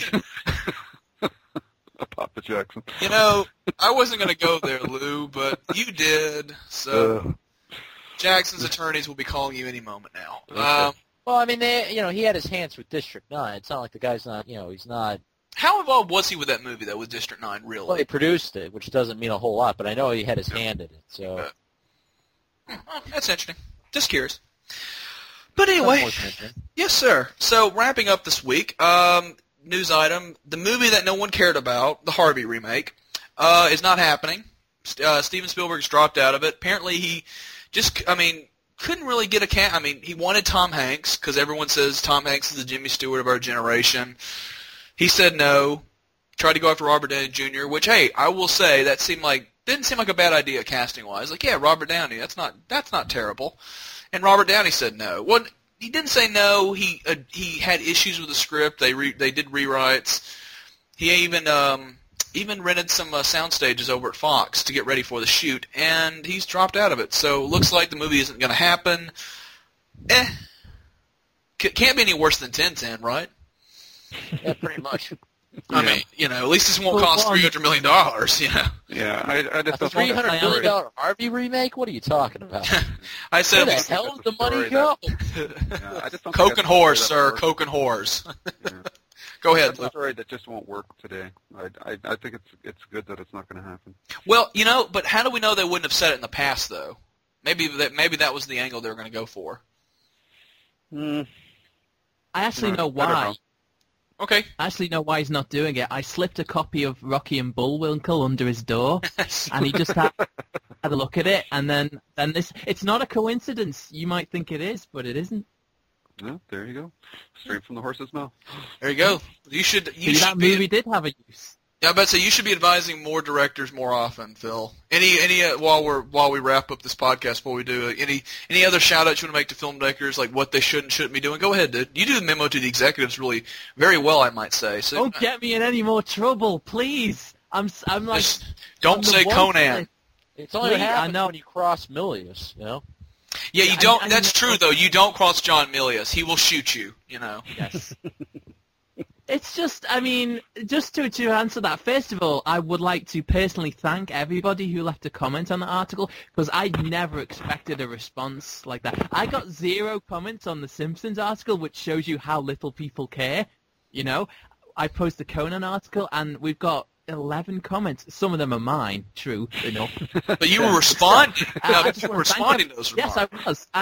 S2: Papa Jackson?
S1: I wasn't going to go there, Lou, but you did. So Jackson's attorneys will be calling you any moment now.
S2: Okay.
S3: Well, I mean, he had his hands with District 9. It's not like the guy's not, he's not...
S1: How involved was he with that movie, though, with District 9, really?
S3: Well, he produced it, which doesn't mean a whole lot, but I know he had his hand in it, so...
S1: That's interesting. Just curious. But anyway, yes, sir. So, wrapping up this week, news item, the movie that no one cared about, the Harvey remake, is not happening. Steven Spielberg's dropped out of it. Apparently he couldn't really get he wanted Tom Hanks, because everyone says Tom Hanks is the Jimmy Stewart of our generation. He said no. Tried to go after Robert Downey Jr., which, hey, I will say that didn't seem like a bad idea casting-wise. Like, yeah, Robert Downey, that's not terrible. And Robert Downey said no. Well, he didn't say no. He had issues with the script. They did rewrites. He even rented some sound stages over at Fox to get ready for the shoot, and he's dropped out of it. So it looks like the movie isn't going to happen. Can't be any worse than Tintin, right?
S3: Yeah, pretty much.
S1: I mean, at least this won't cost $300 million,
S2: Yeah, I just
S3: A
S2: don't
S3: $300 million Harvey remake? What are you talking about?
S1: I said
S3: Where
S1: at
S3: the
S1: least
S3: hell did the money go?
S2: I just don't
S1: Coke
S2: think
S1: and
S2: that's
S1: whores,
S2: the
S1: sir.
S2: story
S1: Coke and whores.
S2: Yeah.
S1: Go ahead.
S2: That's a story that just won't work today. I think it's good that it's not going to happen.
S1: Well, but how do we know they wouldn't have said it in the past, though? Maybe that was the angle they were going to go for.
S4: I actually know
S2: I don't
S4: why.
S2: know.
S1: Okay.
S4: I actually know why he's not doing it. I slipped a copy of Rocky and Bullwinkle under his door, and he just had a look at it, and then this. It's not a coincidence. You might think it is, but it isn't.
S2: No, there you go. Straight from the horse's mouth.
S1: There you go. You should
S4: That movie did have a use.
S1: Yeah, I bet say you should be advising more directors more often, Phil. Any while we wrap up this podcast, before we do any other shout outs you want to make to filmmakers, like what they should and shouldn't be doing? Go ahead, dude. You do the memo to the executives really very well, I might say. So
S4: Don't get me in any more trouble, please. I'm like.
S1: just don't
S4: on the
S1: say
S4: one
S1: Conan.
S4: side-
S3: It's only what
S4: I
S3: happens
S4: know.
S3: when you cross Milius,
S1: Yeah, you
S4: Yeah,
S1: don't.
S4: I
S1: That's
S4: know.
S1: true though. You don't cross John Milius. He will shoot you.
S4: Yes. It's just, just to answer that, first of all, I would like to personally thank everybody who left a comment on the article, because I never expected a response like that. I got 0 comments on the Simpsons article, which shows you how little people care, I posted the Conan article, and we've got 11 comments. Some of them are mine, true enough.
S1: But you were responding.
S4: I just
S1: You were
S4: wanna thank
S1: responding
S4: them.
S1: to those
S4: Yes,
S1: remarks.
S4: I was. And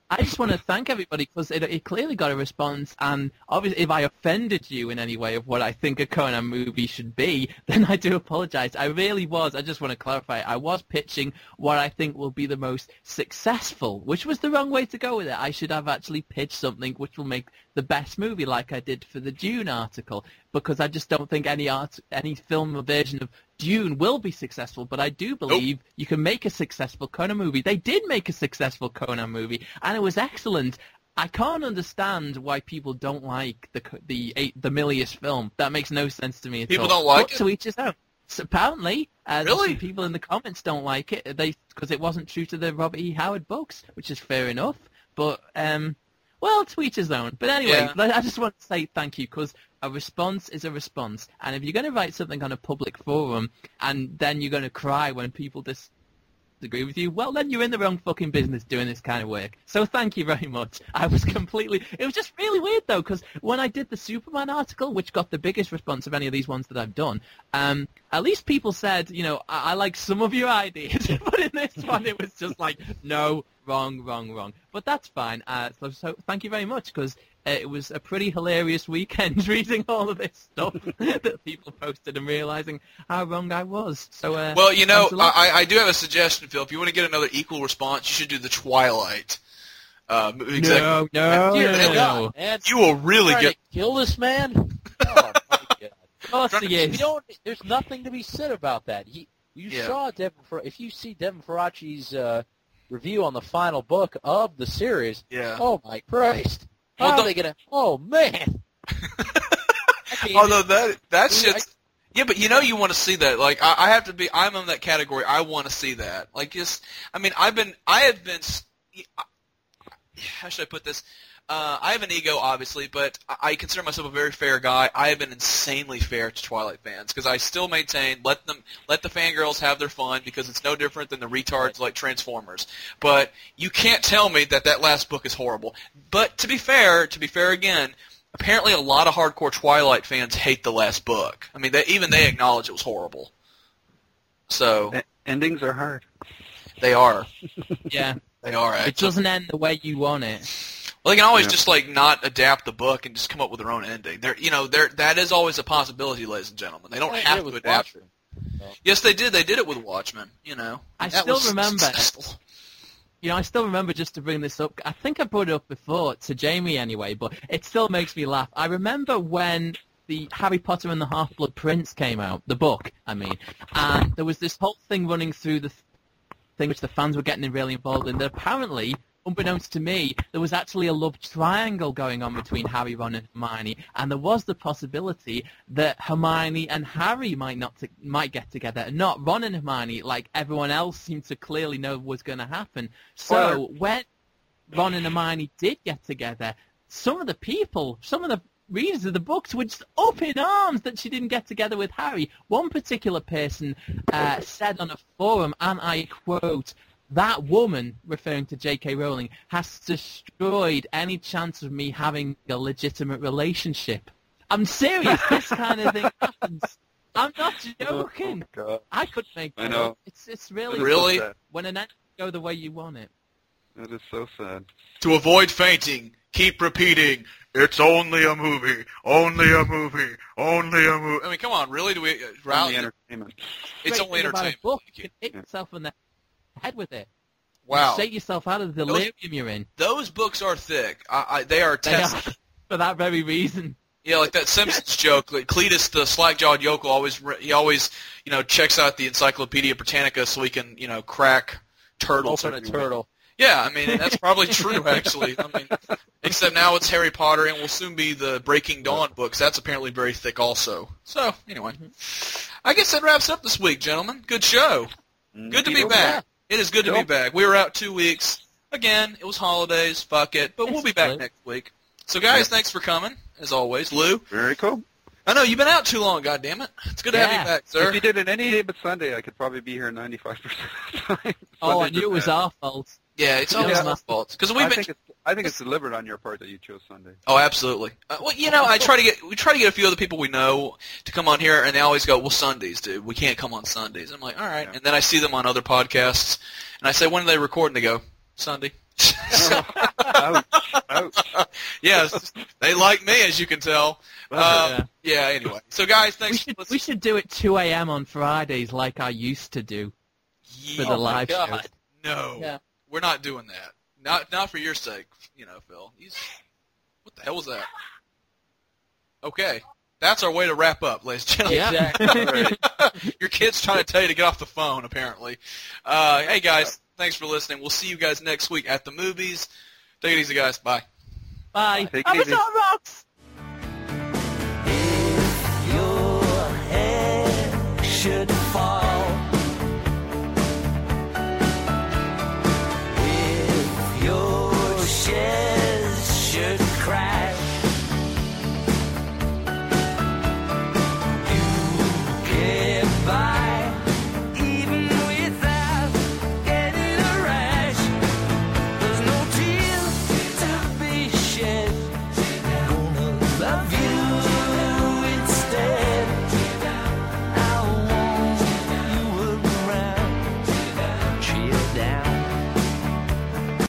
S4: I just want to thank everybody because it clearly got a response, and obviously if I offended you in any way of what I think a Conan movie should be, then I do apologize. I really was. I just want to clarify. I was pitching what I think will be the most successful, which was the wrong way to go with it. I should have actually pitched something which will make the best movie like I did for the Dune article, because I just don't think any film version of Dune will be successful, but I do believe you can make a successful Conan movie. They did make a successful Conan movie, and it was excellent. I can't understand why people don't like the Milius film. That makes no sense to me at all.
S1: People don't like it?
S4: To each his own. So apparently,
S1: Really?
S4: some people in the comments don't like it. Because it wasn't true to the Robert E. Howard books, which is fair enough. But well, to each his own. But anyway,
S1: Yeah.
S4: I just want to say thank you, because a response is a response. And if you're going to write something on a public forum and then you're going to cry when people disagree with you, well, then you're in the wrong fucking business doing this kind of work. So thank you very much. It was just really weird, though, because when I did the Superman article, which got the biggest response of any of these ones that I've done, at least people said, I like some of your ideas, but in this one it was just like, no, wrong. But that's fine. So thank you very much, because it was a pretty hilarious weekend reading all of this stuff that people posted and realizing how wrong I was. So,
S1: Well,
S4: thanks a lot.
S1: I do have a suggestion, Phil. If you want to get another equal response, you should do the Twilight.
S4: No.
S3: Dear God, man,
S1: You will really
S3: trying
S1: get.
S3: to kill this man? Oh my God!
S4: Of course he is.
S3: There's nothing to be said about that.
S1: Yeah.
S3: If you see Devin Faraci's review on the final book of the series,
S1: Yeah.
S3: oh my Christ!
S1: Well,
S3: How are they gonna? Oh man!
S1: Although that shit's. Yeah, but you want to see that. Like, I have to be. I'm in that category. I want to see that. Like, I have been. How should I put this? I have an ego, obviously, but I consider myself a very fair guy. I have been insanely fair to Twilight fans because I still maintain let the fangirls have their fun, because it's no different than the retards like Transformers. But you can't tell me that last book is horrible. But to be fair again, apparently a lot of hardcore Twilight fans hate the last book. I mean, they acknowledge it was horrible. So
S2: Endings are hard.
S1: they are.
S4: Yeah.
S1: They are.
S4: It
S1: Actually.
S4: doesn't end the way you want it.
S1: Well, they can always
S2: Yeah.
S1: just like not adapt the book and just come up with their own ending. That is always a possibility, ladies and gentlemen. They don't
S3: Yeah,
S1: have
S3: it
S1: to
S3: was
S1: adapt.
S3: Watchmen.
S1: Yes, they did. They did it with Watchmen.
S4: I
S1: That
S4: still
S1: was
S4: remember.
S1: successful.
S4: I still remember, just to bring this up, I think I brought it up before, to Jamie anyway, but it still makes me laugh. I remember when the Harry Potter and the Half-Blood Prince came out, the book, and there was this whole thing running through the thing which the fans were getting really involved in, that apparently, unbeknownst to me, there was actually a love triangle going on between Harry, Ron, and Hermione, and there was the possibility that Hermione and Harry might get together, and not Ron and Hermione, like everyone else seemed to clearly know was going to happen. So when Ron and Hermione did get together, some of the readers of the books were just up in arms that she didn't get together with Harry. One particular person said on a forum, and I quote, "That woman," referring to J.K. Rowling, "has destroyed any chance of me having a legitimate relationship." I'm serious. This kind of thing happens. I'm not joking.
S2: Oh, God.
S4: I could make that
S2: I know.
S4: up. It's really
S1: Really?
S2: So sad.
S4: when an end go the way you want it.
S2: That is so sad.
S1: To avoid fainting, keep repeating, "It's only a movie, only a movie, only a movie." I mean, come on, really? Do we?
S2: Only entertainment.
S1: It's
S4: Great
S1: only
S4: thing about a
S1: entertainment.
S4: book, you can hit yourself in the head with it.
S1: Wow,
S4: You shake yourself out of the delirium you're in.
S1: those books are thick. They are
S4: They are,
S1: tested.
S4: for that very reason.
S1: Yeah, like that Simpsons joke. Like Cletus, the slack-jawed yokel, always checks out the Encyclopedia Britannica so he can crack turtles.
S3: Open a
S1: everywhere.
S3: turtle.
S1: Yeah, I mean that's probably true actually. I mean, except now it's Harry Potter and will soon be the Breaking Dawn books. That's apparently very thick also. So anyway, I guess that wraps up this week, gentlemen. Good show. Good to be back. It is good to be back. We were out 2 weeks. Again, it was holidays. Fuck it. But we'll be back next week. So guys, thanks for coming as always. Lou,
S2: Very cool.
S1: I know you've been out too long. Goddammit. It's good to have
S4: Yeah.
S1: you back, sir.
S2: If you did it any day but Sunday, I could probably be here 95% of the time.
S4: Oh, I
S2: Sunday's
S4: knew it was
S2: bad.
S4: our fault.
S1: Yeah, it's always
S4: Yeah.
S1: my fault because we've been.
S2: I think it's deliberate on your part that you chose Sunday.
S1: Oh, absolutely. Well, we try to get a few other people we know to come on here, and they always go, "Well, Sundays, dude, we can't come on Sundays." I'm like, all right,
S2: Yeah.
S1: and then I see them on other podcasts, and I say, "When do they record?" And they go, "Sunday."
S2: Ouch. Ouch.
S1: Yes, they like me, as you can tell. Yeah, anyway. So, guys, thanks for
S4: We
S1: listening.
S4: should do it 2 a.m. on Fridays like I used to do for the
S3: Oh, my
S4: live
S3: God.
S4: shows.
S1: No,
S3: Yeah.
S1: we're not doing that. Not for your sake, Phil. What the hell was that? Okay, that's our way to wrap up, ladies and gentlemen.
S4: Yeah.
S3: Exactly.
S1: Your kid's trying to tell you to get off the phone, apparently. Hey, guys, thanks for listening. We'll see you guys next week at the movies. Take it easy, guys. Bye.
S4: Bye.
S2: Take it easy.
S4: Avatar rocks!
S5: If your head should